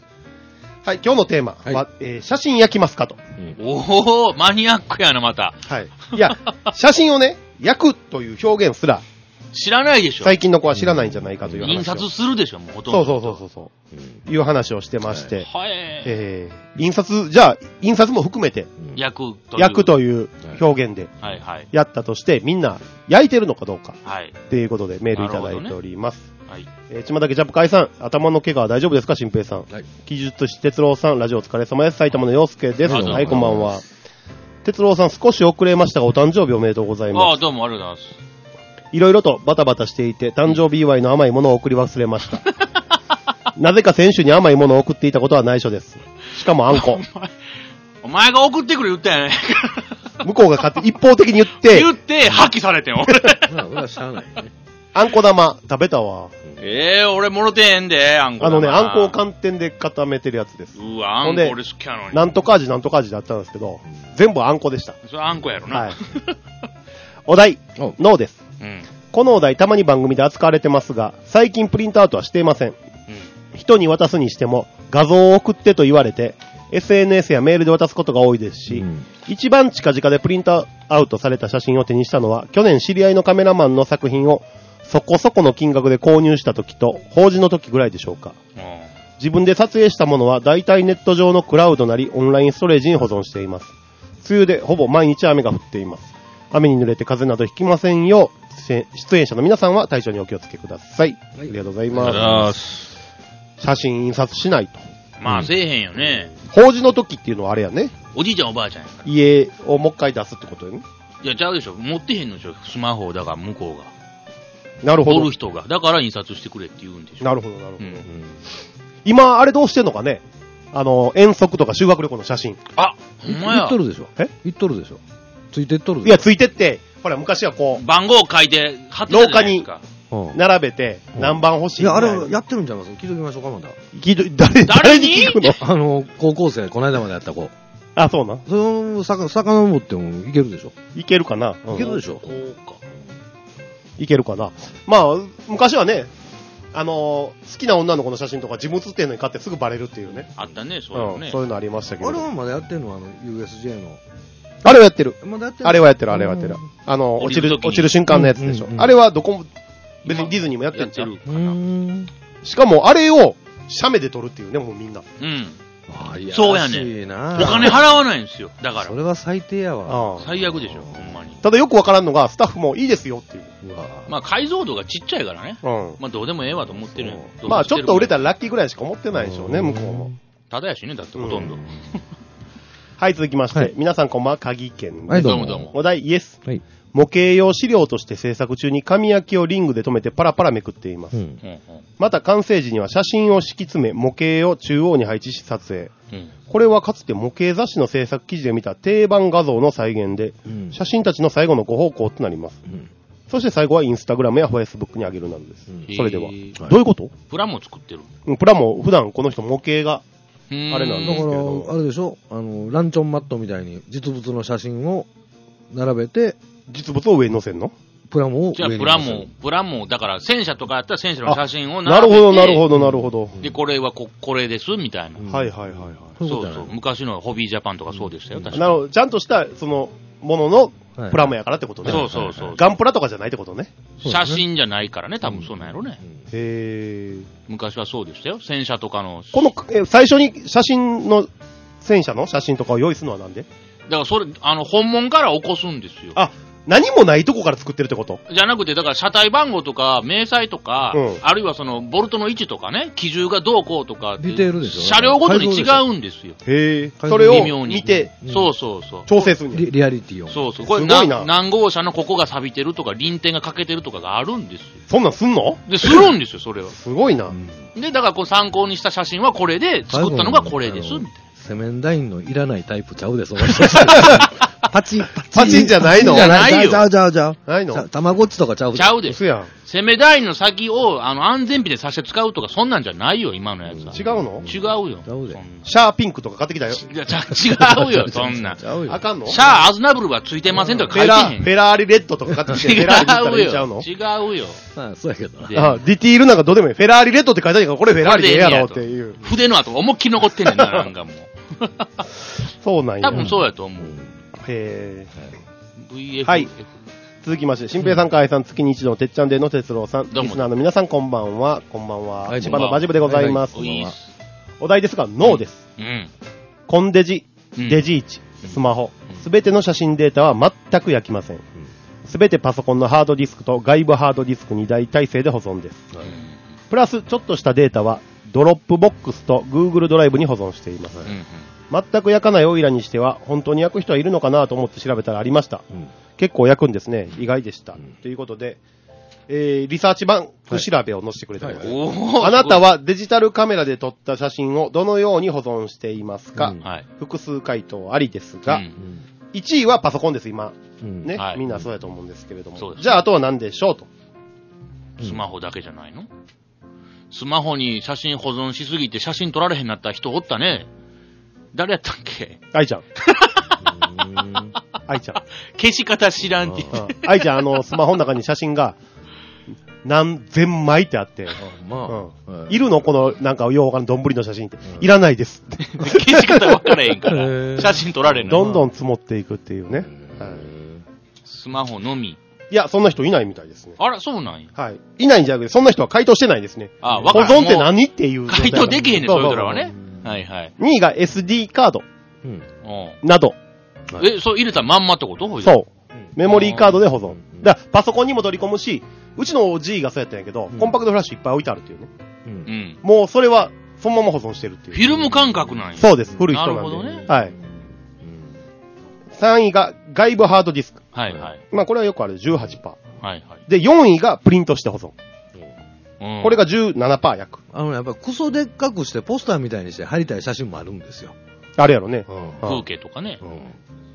はい。今日のテーマは、はい、えー、写真焼きますかと。 うん、おお、マニアックやな、また。 はい。いや、写真をね、焼くという表現すら、 知らないでしょ。 最近の子は知らないんじゃないかという話を。 印刷するでしょ、もうほとんど。 そうそうそうそう。うん、いう話をしてまして。はい。えー、印刷、じゃあ、印刷も含めて、 焼くという。 焼くという表現で、はいはい。やったとして、みんな焼いてるのかどうか。はい。っていうことでメールいただいております。ね、はい。えー、ちまだけジャップ会さん、頭の怪我は大丈夫ですか、新平さん。はい。技術師哲郎さん、ラジオお疲れ様です。埼玉の陽介です。はい、こんばんは。哲郎さん、少し遅れましたが、お誕生日おめでとうございます。 ああ、どうもありがとうございます。 いろいろとバタバタしていて、誕生日祝いの甘いものを送り忘れました。なぜか先週に甘いものを送っていたことは内緒です。しかもあんこ。 お前、お前が送ってくれ言ったよね。 向こうが勝手一方的に言って。 言って、破棄されてん、俺。 まあ、俺は知らないね。 あんこ玉、食べたわ。 ええー、俺もろてへんで、あんこ玉。 あのね、あんこを寒天で固めてるやつです。 うわ、あんこ俺好きやのに。 なんとか味、なんとか味だったんですけど、全部あんこでした。 それあんこやろな。はい。 お題、ノーです。うん。このお題たまに番組で扱われてますが、最近プリントアウトはしていません。うん、人に渡すにしても画像を送ってと言われて エスエヌエス やメールで渡すことが多いですし、うん、一番近々でプリントアウトされた写真を手にしたのは去年知り合いのカメラマンの作品をそこそこの金額で購入した時と法事の時ぐらいでしょうか。うん、自分で撮影したものは大体ネット上のクラウドなりオンラインストレージに保存しています。梅雨でほぼ毎日雨が降っています。雨に濡れて風邪などひきませんよう出演者の皆さんは体調にお気をつけください。はい、ありがとうございます。写真印刷しないと。 まあ、せえへんよね。 法事の時っていうのはあれやね。 おじいちゃんおばあちゃんやから。 家をもう一回出すってことよね。 いや、ちゃうでしょ。持ってへんのでしょ。スマホだから向こうが。 なるほど。 おる人が。だから印刷してくれって言うんでしょ。 なるほど、なるほど。うん、今、あれどうしてんのかね。あの、遠足とか修学旅行の写真。 あ、ほんまや。 言っとるでしょ。え言っとるでしょ。 ついてっとる。 いや、ついてって、ほら、昔はこう。 番号書いて、貼ってたじゃないですか。 廊下に並べて、何番欲しい。 いや、あれ、やってるんちゃいます？聞いときましょうか、まだ。 聞いと、誰、誰に聞くの？ あの、高校生、この間までやった子。 あ、そうな。 その、さか、遡ってもいけるでしょ？ いけるかな？ いけるでしょ？ そうか。 いけるかな。まあ、昔はね、あのー、好きな女の子の写真とか自分写ってんのに買ってすぐバレるっていうね。 あったね、そういうのね、 うん。そういうのありましたけど。 あれはまだやってんの？あの、ユーエスジェー の。 あれはやってる。 まだやってる。 あれはやってる、あれはやってる。あの、落ちる、落ちる瞬間のやつでしょ。うんうんうん、あれはどこも、別にディズニーもやってんちゃう？しかも、あれを、写メで撮るっていうね、もうみんな。 うん。 ああ、 そうやねん。お金払わないんですよ。だから。 それは最低やわ。 最悪でしょ、ほんまに。 ただよくわからんのが、スタッフもいいですよっていう。うわまあ解像度がちっちゃいからね。 うん。 まあどうでもええわと思ってる。 まあちょっと売れたらラッキーぐらいしか思ってないでしょうね、向こうも。 ただやしね、だってほとんど。 はい、続きまして、はい、皆さんこんばんは、鍵県です。 はい、どうもどうも。 お題イエス。 はい。 模型用資料として制作中に紙焼きをリングで留めてパラパラめくっています。うん、また完成時には写真を敷き詰め、模型を中央に配置し撮影。うん、これはかつて模型雑誌の制作記事で見た定番画像の再現で、うん、写真たちの最後のご奉公となります。うん、そして最後はインスタグラムやフェイスブックに上げるなどです。うん、それでは、どういうこと？ プラモ作ってる。 プラモ、普段この人模型が、あれなんですけど。 だから、あれでしょ？あの、ランチョンマットみたいに実物の写真を並べて、 実物を上に載せんの？ プラモをじゃあプラモ、プラモ、だから戦車とかやったら戦車の写真を並べて。なるほど、なるほど、なるほど。 で、これはこ、これです、みたいな。 うん、はいはいはいはい。 そうそう。昔のホビージャパンとかそうでしたよ、確かに。 なるほど。ちゃんとした、その、もののプラモやからってことね。 そうそうそう。 ガンプラとかじゃないってことね。 写真じゃないからね、多分そうなんやろね。 へー。 昔はそうでしたよ、戦車とかの。 この、え、最初に写真の、戦車の写真とかを用意するのはなんで？ だからそれ、あの、本物から起こすんですよ。 あ、何もないとこから作ってるってこと？ じゃなくて、だから車体番号とか、明細とか、うん、あるいはその、ボルトの位置とかね、機重がどうこうとか、 ディテールでしょ？ 車両ごとに違うんですよ。 へー。それを見て、 うん、そうそうそう。 調整するんリ, リアリティを。 そうそう。これな、何号車のここが錆びてるとか、輪転が欠けてるとかがあるんですよ。 そんなんすんの？ で、するんですよ、それは。 すごいな。 で、だからこう参考にした写真はこれで、作ったのがこれです、みたいな。 セメンダインのいらないタイプちゃうで、その人。パチン、パチン。 パチンじゃないの？ じゃないよ。 ちゃうちゃうちゃう。 ないの？ たまごっちとかちゃう。 ちゃうで。 すやん。 セメダインの先を、あの、安全ピでさして使うとか、そんなんじゃないよ、今のやつは。 違うの？ 違うよ。 ちゃうで。 シャーピンクとか買ってきたよ。 いや、ちゃ、違うよ、そんな。 ちゃうよ。 あかんの？ シャーアズナブルはついてませんとか書いてへん。 フェラーリレッドとか買ってきて、フェラーリ言ったらいいちゃうの？ 違うよ。 ああ、そうやけどな。 あ、ディティールなんかどうでもいい。フェラーリレッドって書いてあるから、これフェラーリでええやろっていう。 筆の後思いっきり残ってんねんな、なんかもう。 そうなんや。 多分そうやと思う。 へー。ブイエフ。 はい。続きまして、新平さん、河合さん、月に一度のてっちゃんでの哲郎さん、リスナーの皆さん、こんばんは。こんばんは。千葉のバジブでございます。お題ですが、ノーです。うん。コンデジ、デジイチ、スマホ、すべての写真データは全く焼きません。すべてパソコンのハードディスクと外部ハードディスクに大体制で保存です。プラス、ちょっとしたデータは、ドロップボックスと Google ドライブに保存しています。全く焼かないオイラにしては、本当に焼く人はいるのかなと思って調べたらありました。うん、結構焼くんですね。意外でした。うん、ということで、えー、リサーチ版調べを載せてくれてます、はいはい。あなたはデジタルカメラで撮った写真をどのように保存していますか、うん、複数回答ありですが、うん、いちいはパソコンです、今。うん、ね、はい。みんなそうやと思うんですけれども。じゃあ、あとは何でしょうと。 スマホだけじゃないの？スマホに写真保存しすぎて写真撮られへんなった人おったね。誰やったっけ？ 愛ちゃん。愛ちゃん。 消し方知らんって。 愛ちゃん、あの、スマホの中に写真が何千枚ってあって。まあうん、いるのこの、なんか、ようかん丼の写真って。いらないです。 消し方分からへんから。写真撮られんの。 どんどん積もっていくっていうね。 スマホのみ。 いや、そんな人いないみたいですね。 あら、そうなんや。 はい。いないんじゃなくて、そんな人は回答してないですね。 あ、 分からん。保存って何っていう。 回答できへんねん、そういう人らはね。はいはい。 にいが エスディー カード。うん。など。 え、そう入れたまんまってこと？ そう。メモリーカードで保存。だからパソコンにも取り込むし、うちの G がそうやったんやけど、うん、コンパクトフラッシュいっぱい置いてあるっていうね。うん。もうそれは、そのまま保存してるっていう。 フィルム感覚なんや。 そうです。古い人なんで。 なるほどね。 はい。さんいが外部ハードディスク。 はいはい。 まあこれはよくある じゅうはちパーセント。 はいはい。 で、よんいがプリントして保存。うん、これが じゅうななパーセント 焼く。 あの、やっぱクソでっかくしてポスターみたいにして貼りたい写真もあるんですよ。 あれやろね。 うん、風景とかね。うん、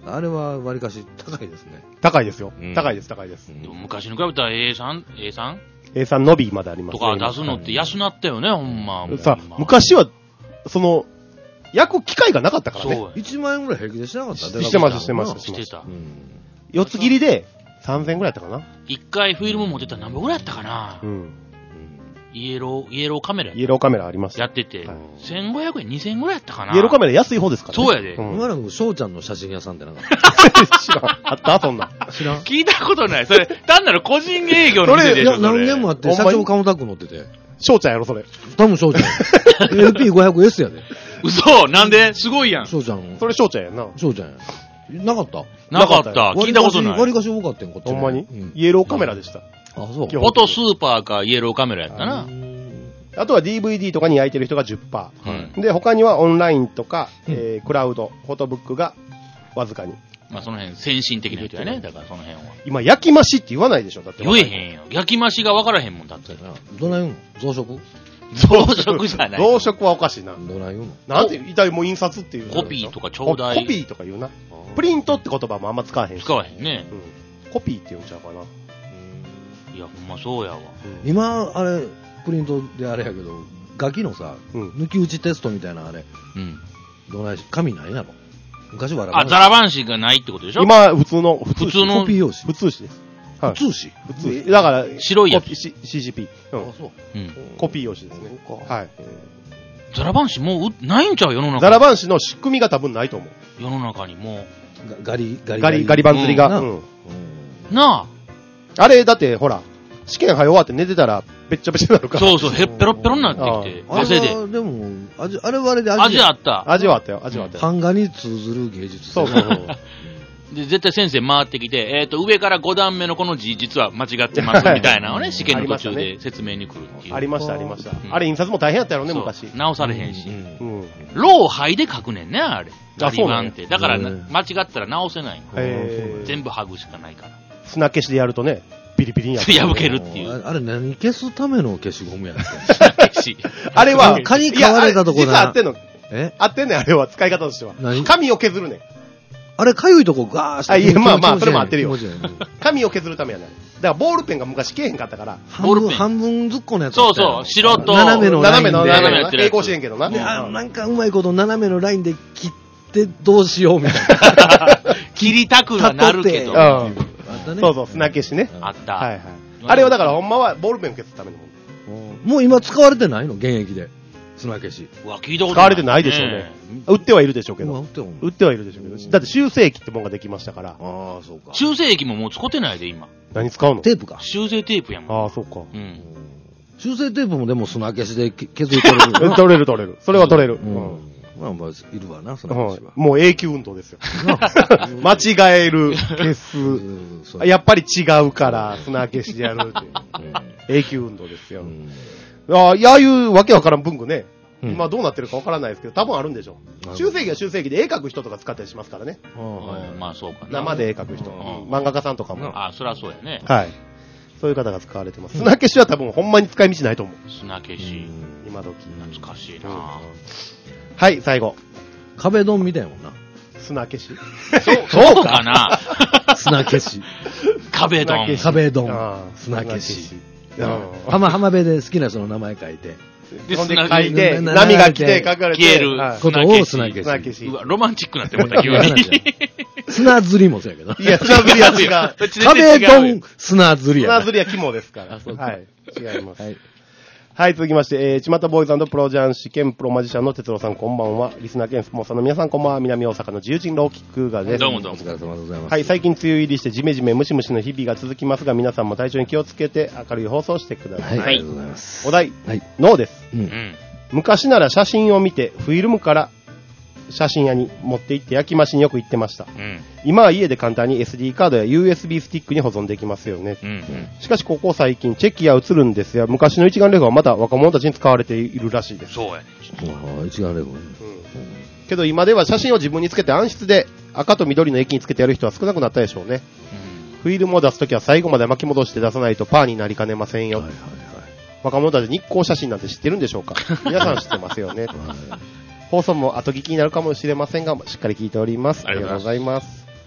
あれは割かし高いですね。 高いですよ。 うん、 高いです、高いです。 でも昔に比べたら エースリー、エースリー? エースリー 伸びまでありますね。とか出すのって安なったよね、ほんま。 さあ、昔は、その、焼く機会がなかったからね。 そう。いちまんえんぐらい平気でしてなかった。 してました、してました。 してた。 四つ切りでさんぜんえんぐらいやったかな。 一回フィルム持ってたら何ぼぐらいやったかな。うん。イエロー、イエローカメライエローカメラありました。 やってて、はい、せんごひゃくえん、にせんえんぐらいやったかな。 イエローカメラ安い方ですからね。そうやで。 今の翔ちゃんの写真屋さんってなんか知らん。あったそんな。 知らん。聞いたことない。それ、単なる個人営業の店でしょ。 いや、何年もあって、社長カウンタック乗ってて。 翔ちゃんやろ、それ。 多分翔ちゃん。エルピーごひゃくエス やで。 嘘なんですごいやん。 翔ちゃん。 それ翔ちゃんやんな。 翔ちゃんや。なかったなかった。聞いたことない。 割りかし多かったんこっち。 ほんまに、うん、イエローカメラでした。 あ、そう。 フォトスーパーかイエローカメラやったな。 あとは ディーブイディー とかに焼いてる人が じゅっパーセント、うん。で、他にはオンラインとか、うん、えー、クラウド、フォトブックがわずかに。 まあその辺、先進的な人やね。だからその辺は。 今、焼き増しって言わないでしょだって。 言えへんよ。焼き増しが分からへんもんだって。 どない言うの増殖増殖じゃない。 増殖はおかしいな。 どない言うのなんて、遺体も印刷っていう。 コピーとかちょうだい。 コピーとか言うな。プリントって言葉もあんま使わへんし。 使わへんね。 うん。コピーって言うんちゃうかな。 いや、ほんまそうやわ。 うん、今、あれ、プリントであれやけど、ガキのさ、うん、抜き打ちテストみたいなあれ。うん。どないし、紙ないやろ。昔はあ、ザラバン紙がないってことでしょ今、普通の、 普通の。 コピー用紙。 普通紙です。 はい、普通紙普通紙。だから、 白いやつ。 シージーピー。うん。あ、そう。うん。コピー用紙ですね。はい。 ザラバン紙もう、ないんちゃう世の中。 ザラバン紙の仕組みが多分ないと思う。 世の中にもう。ガリ、 ガリ、ガリ、ガリバン釣りが。うん。 なあ。あれ、だって、ほら、試験早終わって寝てたら、べっちゃべちゃになるから。 そうそう、へっぺろっぺろになってきて、汗で。 でも、味、あれはあれで味。 味あった。 味はあったよ、味はあったよ。 版画に通ずる芸術。 そうそうそう。 で、絶対先生回ってきて、えっと、上からご段目のこの字、実は間違ってます、みたいなのをね、試験の途中で説明に来るっていう。 ありました、ありました。あれ、印刷も大変やったやろね、昔。 直されへんし。ローハイで書くねんね、あれ。ガリバンって。だから、間違ったら直せない。全部剥ぐしかないから。 砂消しでやるとね、ピリピリにやる。 破けるっていう。 あれ何消すための消しゴムやった消し。 あれは、 蚊に飼われたとこ実はあってんの。 えあってんねん、あれは、使い方としては。紙を削るねん。 あれ、かゆいとこガーして。 あ、いや、まあまあ、それも合ってるよ。紙を削るためやねん。だから、ボールペンが昔けえへんかったから。 ボールペン半分ずっこのやつ。 そうそう、白と。 斜めのラインで。 斜めの、斜めの。平行してんけどな。 なんかうまいこと斜めのラインで切ってどうしようみたいな。 切りたくはなるけど。 そうそう、砂消しね。 あった。 はいはい。あれはだからほんまはボールペンを消すためのもの。もう今使われてないの現役で。砂消し。 うわ、聞いたことない。 使われてないでしょうね。売ってはいるでしょうけど。 売ってはいるでしょうけど。だって修正液ってもんができましたから。ああ、そうか。 修正液ももう使ってないで、今。 何使うの？ テープか。 修正テープやもん。 ああ、そうか。うん。 修正テープもでも砂消しで削り取れる。 取れる取れる。それは取れる。うん。 まあまあ、いるわな、砂消しは。 もう永久運動ですよ。間違える、消す。やっぱり違うから、砂消しでやるっていう。永久運動ですよ。ああ、ああいうわけわからん文具ね。今どうなってるかわからないですけど、多分あるんでしょう。修正機は修正機で絵描く人とか使ったりしますからね。 まあそうか。 生で絵描く人。漫画家さんとかも。 ああ、そりゃそうやね。 はい。そういう方が使われてます。砂消しは多分ほんまに使い道ないと思う。 砂消し。 今時。 懐かしいな。 はい、最後。 壁ドンみたいもんな。 砂消し。 そうかな。 砂消し。 壁ドン。 壁ドン。砂消し。浜浜辺で好きな人の名前書いて。 で、砂書いて、波が来て書かれて。 消える。 ことを砂消し。 うわ、ロマンチックなって思った急に。 砂釣りもそうやけど。 いや、砂釣りは違う。 壁ドン、砂釣りや。 砂釣りは肝ですから。はい。違います。はい。はい、続きまして、えー、ちまたボーイズ&プロ雀士兼プロマジシャンの哲郎さんこんばんは。リスナー兼スポンサーの皆さんこんばんは。南大阪の自由人ローキックガです。 どうもどうも。 お疲れ様でございます。 はい、最近梅雨入りしてジメジメムシムシの日々が続きますが、皆さんも体調に気をつけて明るい放送をしてください。 はい、ありがとうございます。 お題、はい、ノーです。うん。昔なら写真を見てフィルムから写真屋に持って行って焼き増しによく行ってました、うん、今は家で簡単に エスディー カードや ユーエスビー スティックに保存できますよね、うんうん、しかしここ最近チェキや映るんですが昔の一眼レフはまだ若者たちに使われているらしいです。 そうやね。 一眼レフ、うん、 けど今では写真を自分につけて暗室で赤と緑の液につけてやる人は少なくなったでしょうね、うん、フィルムを出すときは最後まで巻き戻して出さないとパーになりかねませんよ、はいはいはい、若者たち日光写真なんて知ってるんでしょうか。皆さん知ってますよね、はい、放送も後聞きになるかもしれませんがしっかり聞いております。ありがとうございます。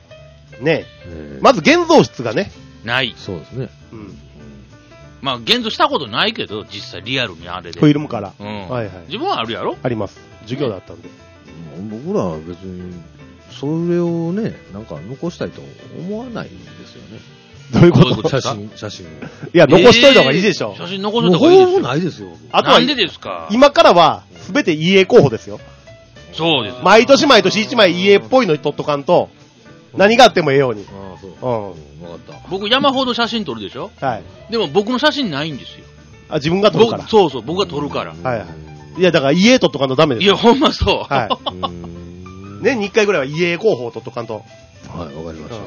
ねえ。まず現像室がね。 ない。 そうですね。 うん。まあ、現像したことないけど、実際リアルにあれで。 フィルムから。 うん。はいはい。自分はあるやろ？ あります。授業だったんで。 僕らは別に、それをね、なんか残したいと思わないんですよね。 どういうこと写真、写真を。 いや、残しといた方がいいでしょ。 写真残しといた方がいいですよ。 ないですよ。 あとは、 なんでですか？ 今からは、すべて家候補ですよ。 そうです。 毎年毎年一枚家っぽいのに撮っとかんと、何があってもええように。 ああ、そう。 うん。 わかった。 僕山ほど写真撮るでしょ？はい。でも僕の写真ないんですよ。 あ、自分が撮るから。 そうそう、僕が撮るから。 はいはい。いや、だから家撮っとかんとダメです。 いや、ほんまそう。 はい。年に一回ぐらいは家候補を撮っとかんと。 はい、わかりました。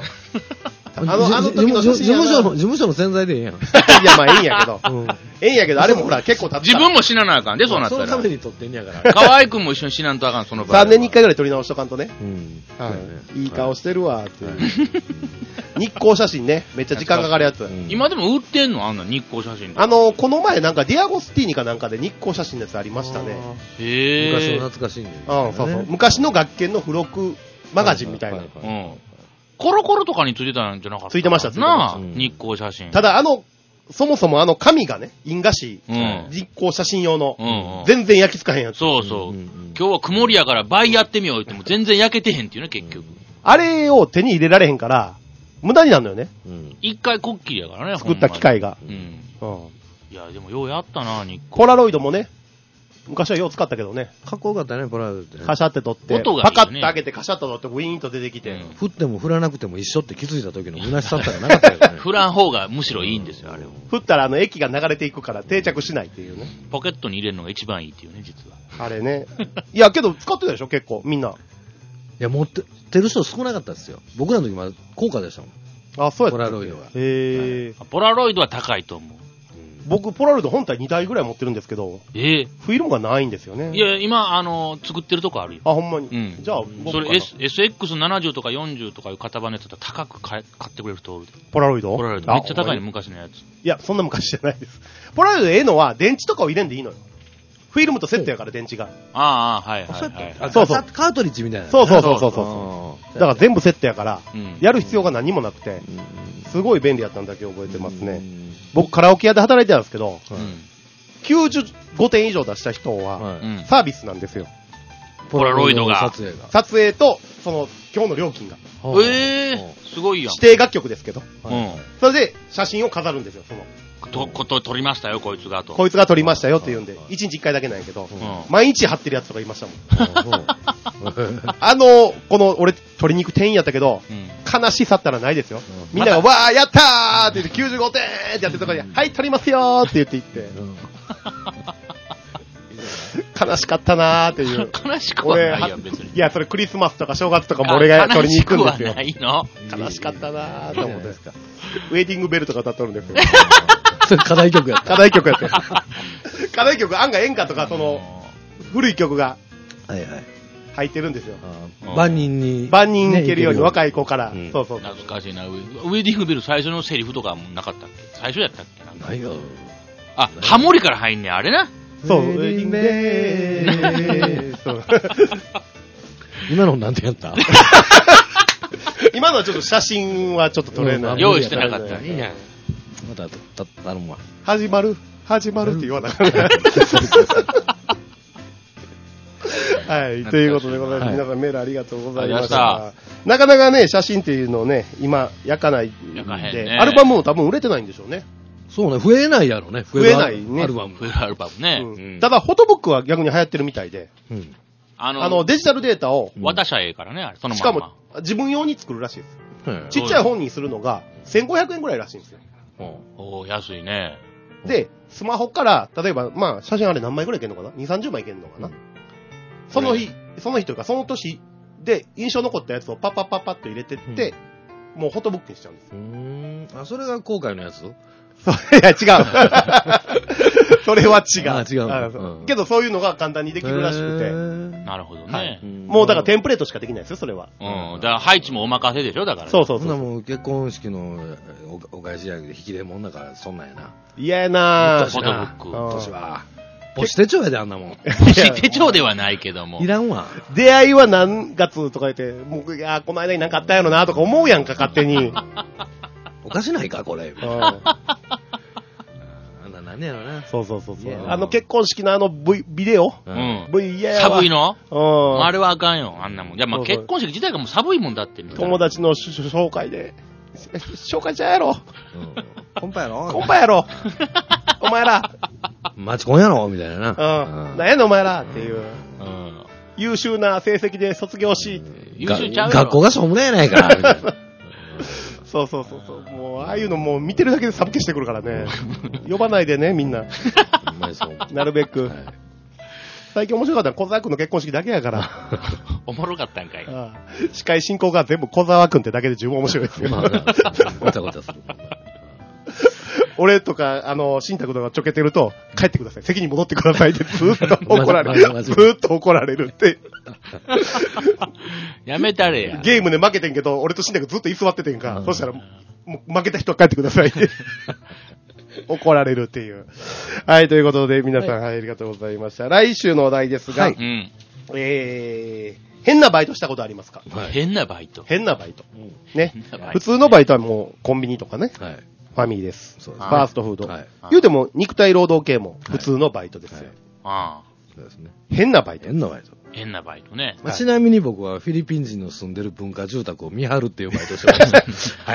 あの、あの時の事務所の、事務所の洗剤でええやん。いや、まあ、ええんやけど。ええんやけど、あれもほら、結構経った。 自分も死ななあかんで、そうなったら。 そのために撮ってんやから。 河合くんも一緒に死なんとあかん、その場合。 さんねんにいっかいぐらい撮り直しとかんとね。 うん。 はい。いい顔してるわ、っていう。日光写真ね。めっちゃ時間かかるやつ。 今でも売ってんのあんな日光写真。 あの、この前なんかディアゴスティーニかなんかで日光写真のやつありましたね。 へえ。昔の懐かしいんで。 うん、そうそう。昔の学研の付録マガジンみたいな。うん。 コロコロとかについてたんじゃなかった？ ついてました、ついてました。 日光写真。 ただあの、そもそもあの紙がね、印画紙、日光写真用の、全然焼きつかへんやつ。 そうそう。今日は曇りやから倍やってみようっても全然焼けてへんっていうね、結局。 あれを手に入れられへんから、無駄になるのよね。 一回こっきりやからね、 作った機械が。うん。 いや、でもようやったな、日光。 ポラロイドもね、昔はよう使ったけどね。 かっこよかったね、ポラロイドって。 カシャって撮って、 音がパカッと開けてカシャッと撮ってウィーンと出てきて。 振っても振らなくても一緒って気づいた時の虚しさったらなかったよね。 振らん方がむしろいいんですよ、あれを。 振ったらあの液が流れていくから定着しないっていうね。 ポケットに入れるのが一番いいっていうね、実は。 あれね。いや、けど使ってたでしょ、結構、みんな。いや、持ってる人少なかったですよ。僕らの時まだ高価でしたもん。 あ、そうやった。 ポラロイドが。 へー。ポラロイドは高いと思う。 僕、ポラロイド本体にだいぐらい持ってるんですけど、 ええー、 フィルムがないんですよね。 いや、今、あのー、作ってるとこあるよ。 あ、ほんまに。 うん。 じゃあ、 僕それ エスエックスななじゅう とかよんじゅうとかいう型番のやつだったら高く買ってくれる人おるで。 ポラロイドポラロイド。めっちゃ高いね、昔のやつ。 いや、そんな昔じゃないです。ポラロイドええのは、電池とかを入れんでいいのよ。フィルムとセットやから、電池が。 ああ、はいはいはいあ。そうそう。カートリッジみたいな。 そうそうそうそうそう。だから全部セットやから、やる必要が何もなくて、すごい便利やったんだけ覚えてますね。僕、カラオケ屋で働いてたんですけど、きゅうじゅうごてん以上出した人は、サービスなんですよ。 ポラロイドが。 撮影が。 撮影と、その、今日の料金が。 ええ、すごいやん。 指定楽曲ですけど。 うん。 それで、写真を飾るんですよ、その。 と、こと、撮りましたよ、こいつがと。 こいつが撮りましたよって言うんで、いちにちいっかいだけなんやけど、毎日貼ってるやつとかいましたもん。あの、この、俺、撮りに行く店員やったけど、悲しさったらないですよ。みんなが、わー、やったーって言って、きゅうじゅうごてんってやってるとこに、はい、撮りますよーって言って言って。悲しかったなーっていう。 悲しくはないやん、別に。 いや、それクリスマスとか正月とかも俺が撮りに行くんですよ。 悲しくはないの？悲しかったなーと思って。ウェイティングベルとか歌っとるんですよ。 それ課題曲やった。 課題曲やって。課題曲、案外演歌とか、その、古い曲が、 はいはい。 入ってるんですよ。 万人に。 万人いけるように若い子から。そうそう。 懐かしいな。ウェディングベル最初のセリフとかもなかったっけ？最初やったっけ？ ないよ。 あ、ハモリから入んねん、あれな。 そう、ウェディングベル。 今のなんてやった今のはちょっと写真はちょっと撮れない。 用意してなかった。いいね。 また、た、頼むわ。 始まる、始まるって言わなかった。はい、ということでございます。皆さんメールありがとうございました。なかなかね、写真っていうのをね、今、焼かないんで、アルバムも多分売れてないんでしょうね。 そうね、増えないやろね。 増えないね。 アルバム。増えるアルバムね。 ただ、フォトブックは逆に流行ってるみたいで、あの、デジタルデータを、 渡しゃええからね、あれ、そのまま。 しかも、自分用に作るらしいです。ちっちゃい本にするのが、せんごひゃくえんぐらいらしいんですよ。 おー、安いね。 で、スマホから、例えば、まあ、写真あれ何枚ぐらいいけんのかな ?に、さんじゅうまいいけんのかな、うん、その日、その日というか、その年で、印象残ったやつをパッパッパッパッと入れてって、うん、もうフォトブックにしちゃうんですよ。 うーん。あ、それが後悔のやつ？ いや、違う。それは違う。 あ、違う、 うん。けど、そういうのが簡単にできるらしくて。 なるほどね、はい。 もう、だからテンプレートしかできないですよ、それは。 うん。だから、配置もお任せでしょ、だから、ね。 そうそうそう。 そんなもう結婚式のお返しじゃなくて、引き出物だから、そんなんやな。 嫌やなぁ。 フォトブック。 年は。 母子手帳やで、あんなもん。 母子手帳ではないけども。 いらんわ。 出会いは何月とか言って、もう、いや、この間になんかあったやろなとか思うやんか、勝手に。 おかしないか、これ。うん。あんななんねやろな。 そうそうそうそう。あの結婚式のあの V、ビデオうん。 V 嫌やわ。 寒いのうん。 あれはあかんよ、あんなもん。いや、まあ、結婚式自体がもう寒いもんだって。 友達の紹介で。紹介ちゃうやろ。 うん。コンパやろコンパやろ。お前ら。 マチコンやろみたいなな。 うん。なんやねんお前らっていう。うん。優秀な成績で卒業し。 優秀ちゃうよ。 学校がしょうもないやないか。みたいな。 そうそうそうそう。もう、ああいうのもう見てるだけで寒気してくるからね。呼ばないでね、みんな。なるべく。はい、最近面白かったのは小沢くんの結婚式だけやから。 おもろかったんかい。ああ、 司会進行が全部小沢くんってだけで十分面白いですよ。まあ、ごちゃごちゃする。俺とか、あの、新宅とかちょけてると、帰ってください。席に戻ってくださいってずーっと怒られる。ずーっと怒られるって。 やめたれや。 ゲームで負けてんけど、俺と新宅ずっと居座っててんか。そしたら、もう負けた人は帰ってくださいって。怒られるっていう。はい、ということで、皆さん、はい、ありがとうございました。来週のお題ですが、はい、うん、えー、変なバイトしたことありますか？ はい、変なバイト変なバイト。うん、ね。普通のバイトはもうコンビニとかね。はい、ファミリーです。そうです。ファーストフード。はい、言うても肉体労働系も普通のバイトですよ。はいはい、ああ。そうですね。変なバイト。 変なバイト。 変なバイトね。 まあ、ちなみに僕はフィリピン人の住んでる文化住宅を見張るっていうバイトをしてました。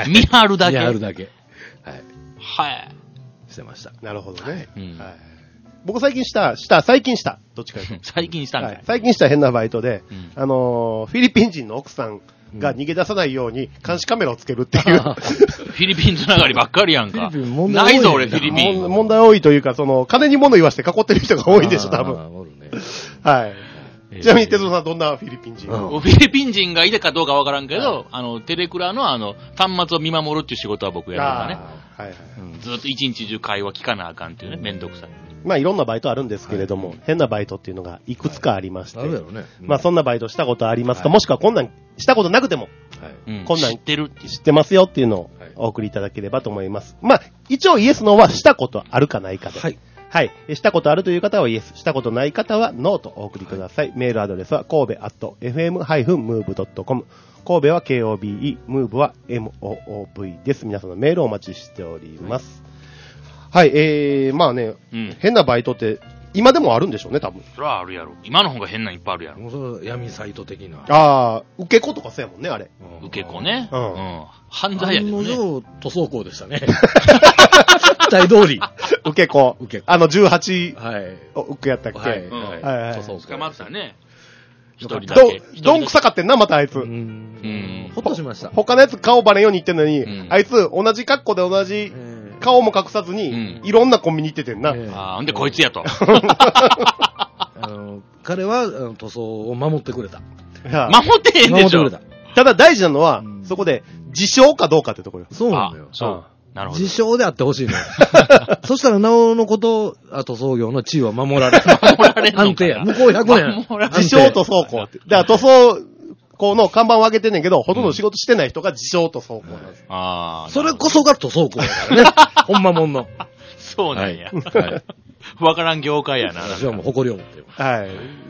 はい、見張るだけ見張るだけ。はい。 はい。 してました。なるほどね。はいうんはい、僕最近した、した、最近した。どっちかというと。 最近したんかい、はい、 最近した変なバイトで、うん、あのー、フィリピン人の奥さんが逃げ出さないように監視カメラをつけるっていう。うん、フィリピンつながりばっかりやんか。フィリピン問題多い。ないぞ俺、フィリピン。 問題多いというか、その、金に物言わして囲ってる人が多いんでしょ、多分。ね、はい。ちなみに、哲夫さん、どんなフィリピン人、 うん、フィリピン人がいるかどうかわからんけど、はい、あの、テレクラのあの、端末を見守るっていう仕事は僕やるからね。はいはいうん、ずっと一日中会話聞かなあかんっていうね、めんどくさい。 まあ、いろんなバイトあるんですけれども、はい、変なバイトっていうのがいくつかありまして、はいねうん、まあ、そんなバイトしたことありますか、はい、もしくはこんなんしたことなくても、はい、こんなん知ってる知ってますよっていうのをお送りいただければと思います。まあ、一応イエスノーはしたことあるかないかで。はいはい。したことあるという方はイエス。したことない方はノーとお送りください。はい、メールアドレスは神戸アット エフエムハイフンムーブドットコム。神戸は ケーオービーイー、ムーブは エムオーオーブイ です。皆さんのメールをお待ちしております。はい、はい、えー、まあね、うん、変なバイトって今でもあるんでしょうね、多分。 それはあるやろ。今の方が変なのいっぱいあるやろ。 もうそれ闇サイト的な。 ああ、受け子とかそうやもんね、あれ。 うん、受け子ね。うん。うん。犯罪やけどね。 案の定、塗装工でしたね。期待通り。 受け子。受け子。あのじゅうはち、はい。受けやったっけ。はい。 はいはい。塗装工。捕まったね。一人だけ。 どんくさかってんな、またあいつ。うん。うん。ほっとしました。 他のやつ顔バレんように言ってんのに、うん、あいつ同じ格好で同じ顔も隠さずに、うん、いろんなコンビニ行っててんな。 えー、ああ、んでこいつやと。 あの彼はあの塗装を守ってくれた。 守ってへんでしょ。守ってくれた。ただ大事なのは、うん、そこで自称かどうかってところよ。 そうなんだよ。 そう。なるほど。 自称であってほしいのよ。そしたらなおのこと、あ塗装業の地位は守られる。 守られるのかな。 安定や。向こうひゃくねん。 自称塗装工って。だから塗装工の看板を上げてんねんけど、ほとんど仕事してない人が自称塗装工なんです。 うん、ああ。 それこそが塗装工だからね。ほんまもんの。 そうなんや。はい。わからん業界やな。 私はもう誇りを持ってる。 はい。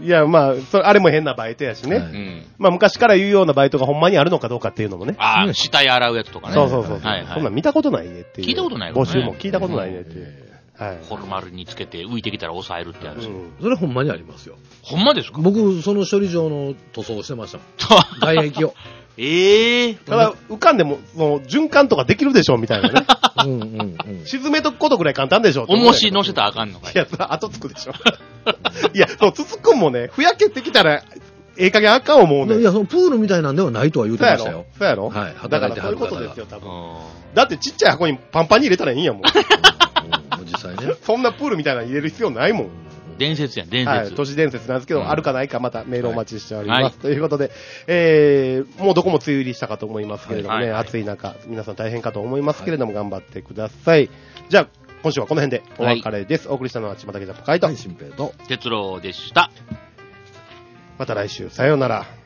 いや、まあ、それ、あれも変なバイトやしね。はい、うん、まあ、昔から言うようなバイトがほんまにあるのかどうかっていうのもね。 ああ、死体洗うやつとかね。 そうそうそう。はいはい、そんなん見たことないねっていう。 聞いたことないもんね。募集も聞いたことないねっていう。うん、はい。 ホルマルにつけて浮いてきたら抑えるってやつ。うん、 それほんまにありますよ。 ほんまですか？ 僕、その処理場の塗装をしてましたもん。外壁を。 ええー。 ただ、浮かんでも、その、循環とかできるでしょみたいなね。うんうんうん。沈めとくことぐらい簡単でしょ。 重し乗せたらあかんのかい。 いや、それ後つくでしょ。いや、その、つつくんもね、ふやけてきたら、ええ加減あかん思うね。 いや、そのプールみたいなんではないとは言うてましたよ。 そうやろ？そうやろ？はい。だからそういうことですよ、多分。だってちっちゃい箱にパンパンに入れたらいいんやもん。 うん、実際ね。 そんなプールみたいなの入れる必要ないもん。 伝説やん、伝説。はい、 都市伝説なんですけど、うん、あるかないかまたメールお待ちしております。はい、ということで、えー、もうどこも梅雨入りしたかと思いますけれどもね、はいはいはい、暑い中、皆さん大変かと思いますけれども、はい、頑張ってください。じゃあ、今週はこの辺でお別れです。はい、お送りしたのはちまたけジャパカイト。 新平と。 哲郎でした。 また来週、さようなら。